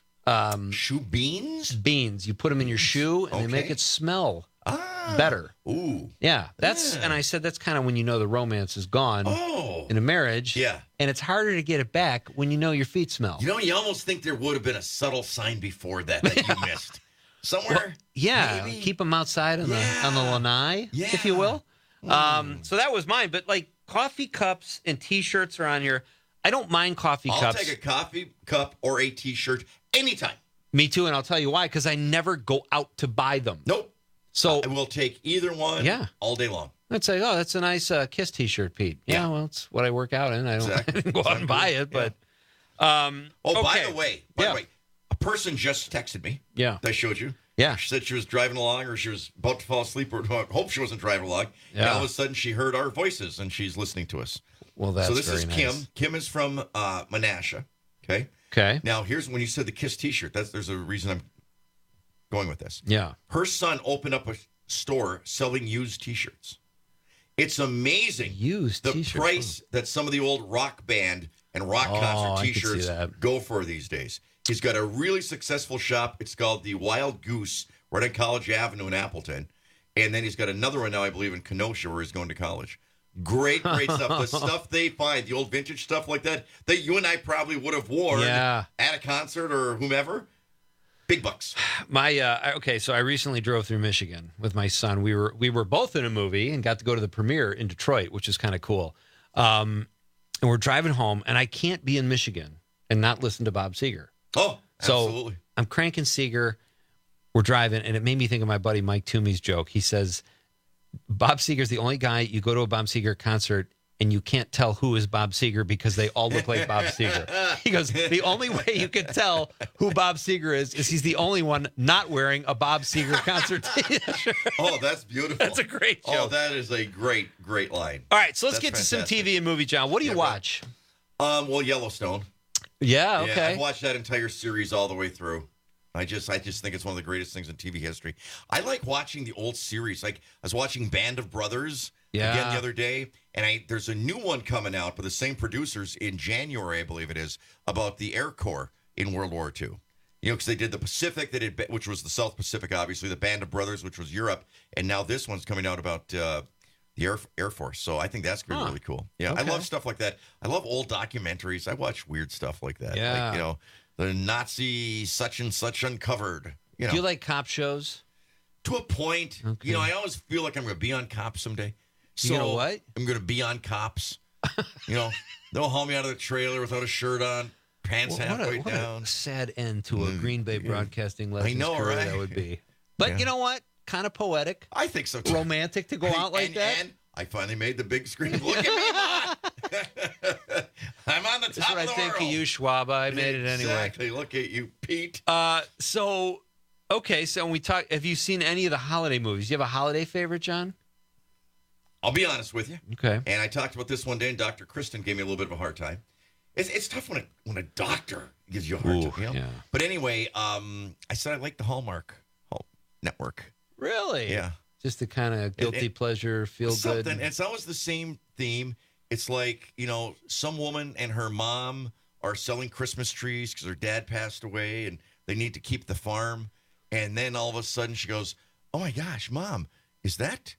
Speaker 16: Um,
Speaker 21: shoe beans?
Speaker 16: Beans. You put them in your shoe, and they make
Speaker 21: Okay.
Speaker 16: it smell
Speaker 21: Ah.
Speaker 16: better.
Speaker 21: Ooh.
Speaker 16: Yeah, that's
Speaker 21: Yeah.
Speaker 16: and I said that's kind of when you know the romance is gone
Speaker 21: Oh.
Speaker 16: in a marriage.
Speaker 21: Yeah.
Speaker 16: and it's harder to get it back when you know your feet smell.
Speaker 21: You know, you almost think there would have been a subtle sign before that that you missed. Somewhere.
Speaker 16: Well, yeah,
Speaker 21: maybe?
Speaker 16: keep them outside on
Speaker 21: Yeah.
Speaker 16: the on the lanai, if you will. Um, so that was mine. But like coffee cups and T-shirts are on here. I don't mind coffee
Speaker 21: I'll
Speaker 16: cups.
Speaker 21: take a coffee cup or a T-shirt anytime.
Speaker 16: Me too, and I'll tell you why. Because I never go out to buy them.
Speaker 21: Nope.
Speaker 16: So
Speaker 21: I will take either one.
Speaker 16: Yeah.
Speaker 21: all day long.
Speaker 16: I'd say, oh, that's a nice uh, Kiss T-shirt, Pete. Yeah,
Speaker 21: Yeah.
Speaker 16: well, it's what I work out in. I don't,
Speaker 21: Exactly.
Speaker 16: I didn't go out and buy it, but um,
Speaker 21: Oh, by
Speaker 16: okay.
Speaker 21: the way, by
Speaker 16: Yeah.
Speaker 21: the way, a person just texted me.
Speaker 16: Yeah.
Speaker 21: that I showed you.
Speaker 16: Yeah.
Speaker 21: She said she was driving along, or she was about to fall asleep, or I hope she wasn't driving along. And
Speaker 16: Yeah.
Speaker 21: all of a sudden, she heard our voices, and she's listening to us.
Speaker 16: Well, that's
Speaker 21: so this
Speaker 16: very
Speaker 21: is
Speaker 16: nice.
Speaker 21: Kim. Kim is from uh, Menasha. Okay.
Speaker 16: Okay.
Speaker 21: Now, here's when you said the Kiss T-shirt. That's there's a reason I'm going with this.
Speaker 16: Yeah.
Speaker 21: Her son opened up a store selling used T-shirts. It's amazing.
Speaker 16: Used
Speaker 21: the
Speaker 16: T-shirts,
Speaker 21: price that some of the old rock band and rock
Speaker 16: Oh,
Speaker 21: concert
Speaker 16: I could see
Speaker 21: T-shirts
Speaker 16: that.
Speaker 21: go for these days. He's got a really successful shop. It's called the Wild Goose, right on College Avenue in Appleton. And then he's got another one now, I believe, in Kenosha, where he's going to college. Great, great stuff. The stuff they find, the old vintage stuff like that, that you and I probably would have worn
Speaker 16: Yeah.
Speaker 21: at a concert or whomever. Big bucks.
Speaker 16: My uh, okay, so I recently drove through Michigan with my son. We were we were both in a movie and got to go to the premiere in Detroit, which is kind of cool. Um, and we're driving home, and I can't be in Michigan and not listen to Bob Seger.
Speaker 21: Oh,
Speaker 16: So
Speaker 21: absolutely.
Speaker 16: I'm cranking Seger. We're driving, and it made me think of my buddy Mike Toomey's joke. He says, Bob Seger's the only guy, you go to a Bob Seger concert, and you can't tell who is Bob Seger because they all look like Bob Seger. He goes, the only way you can tell who Bob Seger is, is he's the only one not wearing a Bob Seger concert t-shirt.
Speaker 21: Oh, that's beautiful.
Speaker 16: That's a great joke.
Speaker 21: Oh, that is a great, great line.
Speaker 16: All right, so let's
Speaker 21: That's
Speaker 16: get to some
Speaker 21: fantastic.
Speaker 16: T V and movie, John. What do you
Speaker 21: Yeah,
Speaker 16: watch?
Speaker 21: Um, well, Yellowstone.
Speaker 16: Yeah, okay.
Speaker 21: Yeah, I've watched that entire series all the way through. I just I just think it's one of the greatest things in T V history. I like watching the old series. Like, I was watching Band of Brothers
Speaker 16: Yeah.
Speaker 21: again the other day, and I there's a new one coming out by the same producers in January, I believe it is, about the Air Corps in World War Two. You know, because they did the Pacific, they did, which was the South Pacific, obviously, the Band of Brothers, which was Europe, and now this one's coming out about uh, the Air Air Force. So I think that's going to be
Speaker 16: Huh.
Speaker 21: really cool. Yeah, I
Speaker 16: Okay.
Speaker 21: love stuff like that. I love old documentaries. I watch weird stuff like that.
Speaker 16: Yeah.
Speaker 21: Like, you know, the Nazi such and such uncovered. You know,
Speaker 16: Do you like cop shows?
Speaker 21: to a point.
Speaker 16: Okay.
Speaker 21: You know, I always feel like I'm going to be on Cops someday. So
Speaker 16: You know what?
Speaker 21: I'm going to be on Cops. You know, they'll haul me out of the trailer without a shirt on, pants
Speaker 16: Well, what a-
Speaker 21: halfway
Speaker 16: what
Speaker 21: down.
Speaker 16: a sad end to a Green Bay broadcasting legends
Speaker 21: know,
Speaker 16: career
Speaker 21: right?
Speaker 16: that would be. But
Speaker 21: Yeah.
Speaker 16: you know what? Kind of poetic.
Speaker 21: I think so too.
Speaker 16: Romantic to go out like
Speaker 21: and,
Speaker 16: that.
Speaker 21: And I finally made the big screen. Look at me, Mom. I'm on the
Speaker 16: That's
Speaker 21: top
Speaker 16: what
Speaker 21: of
Speaker 16: I
Speaker 21: the
Speaker 16: think
Speaker 21: world.
Speaker 16: of you, Schwab. I made it anyway.
Speaker 21: Exactly. Look at you, Pete.
Speaker 16: Uh, so, okay. So when we talk, have you seen any of the holiday movies? Do you have a holiday favorite, John?
Speaker 21: I'll be honest with you.
Speaker 16: Okay.
Speaker 21: And I talked about this one day, and Doctor Kristen gave me a little bit of a hard time. It's, it's tough when a when a doctor gives you a hard
Speaker 16: Ooh,
Speaker 21: time. You know?
Speaker 16: yeah.
Speaker 21: But anyway, um, I said I like the Hallmark Hall Network.
Speaker 16: Really?
Speaker 21: Yeah.
Speaker 16: Just a kind of guilty
Speaker 21: it-
Speaker 16: pleasure, feel
Speaker 21: Something.
Speaker 16: good.
Speaker 21: It's always the same theme. It's like, you know, some woman and her mom are selling Christmas trees because her dad passed away and they need to keep the farm. And then all of a sudden she goes, "Oh my gosh, Mom, is that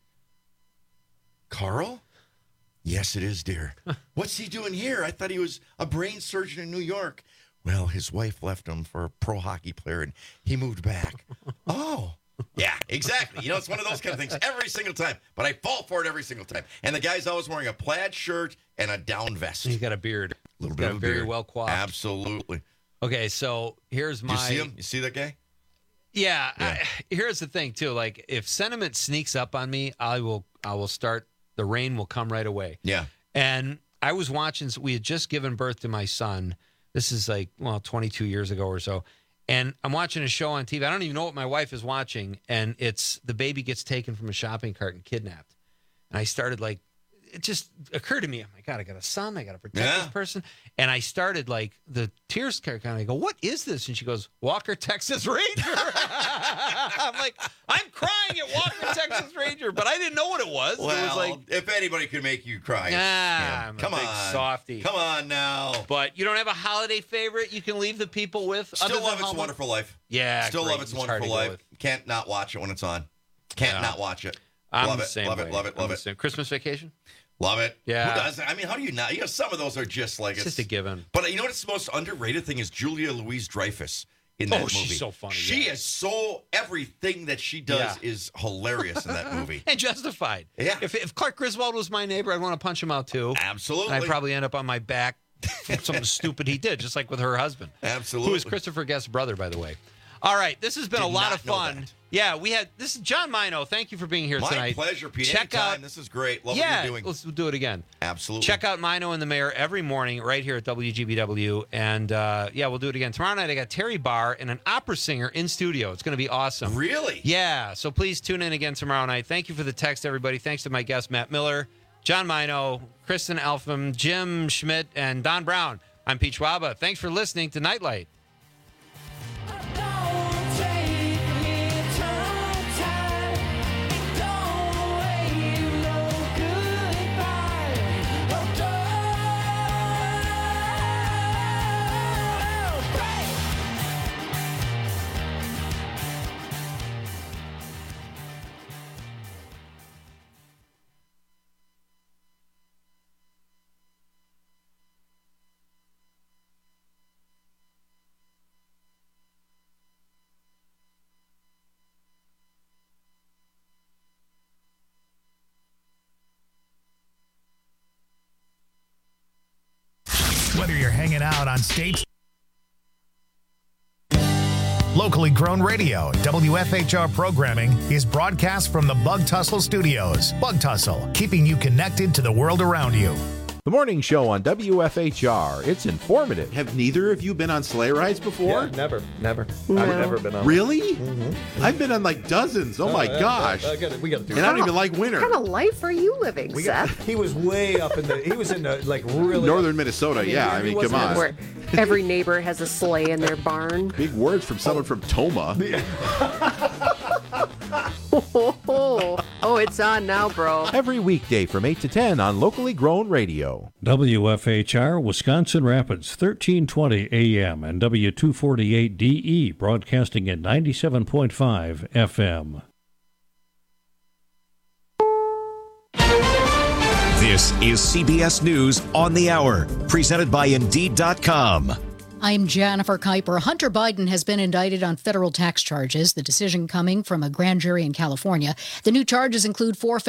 Speaker 21: Carl?" "Yes, it is, dear." "What's he doing here? I thought he was a brain surgeon in New York." "Well, his wife left him for a pro hockey player and he moved back." "Oh. Yeah, exactly. You know, it's one of those kind of things every single time. But I fall for it every single time. And the guy's always wearing a plaid shirt and a down vest.
Speaker 16: He's got a beard.
Speaker 21: A little
Speaker 16: He's
Speaker 21: bit
Speaker 16: got
Speaker 21: of a
Speaker 16: very
Speaker 21: beard.
Speaker 16: well coiffed.
Speaker 21: Absolutely.
Speaker 16: Okay, so here's
Speaker 21: Do
Speaker 16: my.
Speaker 21: you see him? You see that guy?
Speaker 16: Yeah,
Speaker 21: Yeah.
Speaker 16: I, here's the thing too. Like, if sentiment sneaks up on me, I will. I will start. The rain will come right away.
Speaker 21: Yeah.
Speaker 16: And I was watching. We had just given birth to my son. This is like well, twenty-two years ago or so. And I'm watching a show on T V. I don't even know what my wife is watching. And it's the baby gets taken from a shopping cart and kidnapped. And I started like, it just occurred to me, oh my God, I got a son. I got to protect
Speaker 21: Yeah.
Speaker 16: this person. And I started like, the tears kind of, I go, what is this? And she goes, Walker, Texas Ranger. I'm like, I'm crying at Walker, Texas Ranger. But I didn't know what it was.
Speaker 21: Well,
Speaker 16: it was like,
Speaker 21: if anybody could make you cry, it's
Speaker 16: ah,
Speaker 21: him.
Speaker 16: I'm
Speaker 21: Come
Speaker 16: a big
Speaker 21: on.
Speaker 16: softy.
Speaker 21: Come on now.
Speaker 16: But you don't have a holiday favorite you can leave the people with? other
Speaker 21: Still
Speaker 16: than
Speaker 21: love It's a
Speaker 16: Hallmark?
Speaker 21: Wonderful Life.
Speaker 16: Yeah,
Speaker 21: Still
Speaker 16: great.
Speaker 21: love It's a
Speaker 16: It's hard
Speaker 21: Wonderful
Speaker 16: to go
Speaker 21: Life.
Speaker 16: with.
Speaker 21: Can't not watch it when it's on. Can't
Speaker 16: Yeah.
Speaker 21: not watch it.
Speaker 16: I'm
Speaker 21: love
Speaker 16: the
Speaker 21: it.
Speaker 16: same
Speaker 21: love
Speaker 16: way.
Speaker 21: it. Love it.
Speaker 16: I'm
Speaker 21: Love
Speaker 16: the
Speaker 21: it.
Speaker 16: same. Christmas Vacation?
Speaker 21: Love it.
Speaker 16: Yeah.
Speaker 21: Who does? I mean, how do you not? You know, some of those are just like
Speaker 16: It's just a given.
Speaker 21: But you know what's the most underrated thing is Julia Louis-Dreyfus in that
Speaker 16: Oh,
Speaker 21: movie.
Speaker 16: she's so funny,
Speaker 21: She
Speaker 16: yeah.
Speaker 21: is so everything that she does
Speaker 16: Yeah.
Speaker 21: is hilarious in that movie.
Speaker 16: And justified.
Speaker 21: Yeah.
Speaker 16: If, if Clark Griswold was my neighbor, I'd want to punch him out too.
Speaker 21: Absolutely.
Speaker 16: And I'd probably end up on my back for something stupid he did, just like with her husband.
Speaker 21: Absolutely.
Speaker 16: Who is Christopher Guest's brother, by the way. All right, this has been
Speaker 21: Did
Speaker 16: a lot
Speaker 21: not
Speaker 16: of
Speaker 21: know
Speaker 16: fun.
Speaker 21: that.
Speaker 16: Yeah, we had this is John Mino. Thank you for being here
Speaker 21: My
Speaker 16: tonight.
Speaker 21: pleasure, Pete.
Speaker 16: Check
Speaker 21: Anytime.
Speaker 16: out
Speaker 21: This is great. Love
Speaker 16: yeah,
Speaker 21: what you're doing.
Speaker 16: let's do it again.
Speaker 21: Absolutely.
Speaker 16: Check out Mino and the Mayor every morning right here at W G B W. And uh, yeah, we'll do it again. Tomorrow night, I got Terry Barr and an opera singer in studio. It's going to be awesome.
Speaker 21: Really?
Speaker 16: Yeah. So please tune in again tomorrow night. Thank you for the text, everybody. Thanks to my guest, Matt Miller, John Mino, Kristen Elfman, Jim Schmidt, and Don Brown. I'm Pete Schwaba. Thanks for listening to Nightlight.
Speaker 14: Whether you're hanging out on stage, locally grown radio, W F H R programming is broadcast from the Bug Tussle Studios. Bug Tussle, keeping you connected to the world around you.
Speaker 5: The morning show on W F H R. It's informative.
Speaker 19: Have neither of you been on sleigh rides before?
Speaker 18: Yeah, never, never.
Speaker 6: No.
Speaker 18: I've never been on.
Speaker 19: Really?
Speaker 18: Mm-hmm.
Speaker 19: I've been on like dozens. Oh,
Speaker 18: Oh,
Speaker 19: my
Speaker 18: yeah,
Speaker 19: gosh.
Speaker 18: I, I gotta, we got to do
Speaker 19: and
Speaker 18: it.
Speaker 19: I don't even like winter.
Speaker 6: What kind of life are you living,
Speaker 18: We
Speaker 6: Seth?
Speaker 18: got, he was way up in the. He was in the like really
Speaker 19: Northern Minnesota.
Speaker 18: I mean,
Speaker 19: yeah,
Speaker 18: he
Speaker 19: I mean,
Speaker 18: wasn't
Speaker 19: come on.
Speaker 6: Where every neighbor has a sleigh in their barn.
Speaker 19: Big words from someone from Toma.
Speaker 6: Oh, oh, it's on now, bro.
Speaker 5: Every weekday from eight to ten on Locally Grown Radio.
Speaker 7: W F H R, Wisconsin Rapids, thirteen twenty A M and W two forty-eight D E, broadcasting at ninety-seven point five F M.
Speaker 10: This is C B S News on the Hour, presented by Indeed dot com.
Speaker 1: I'm Jennifer Kuiper. Hunter Biden has been indicted on federal tax charges, the decision coming from a grand jury in California. The new charges include four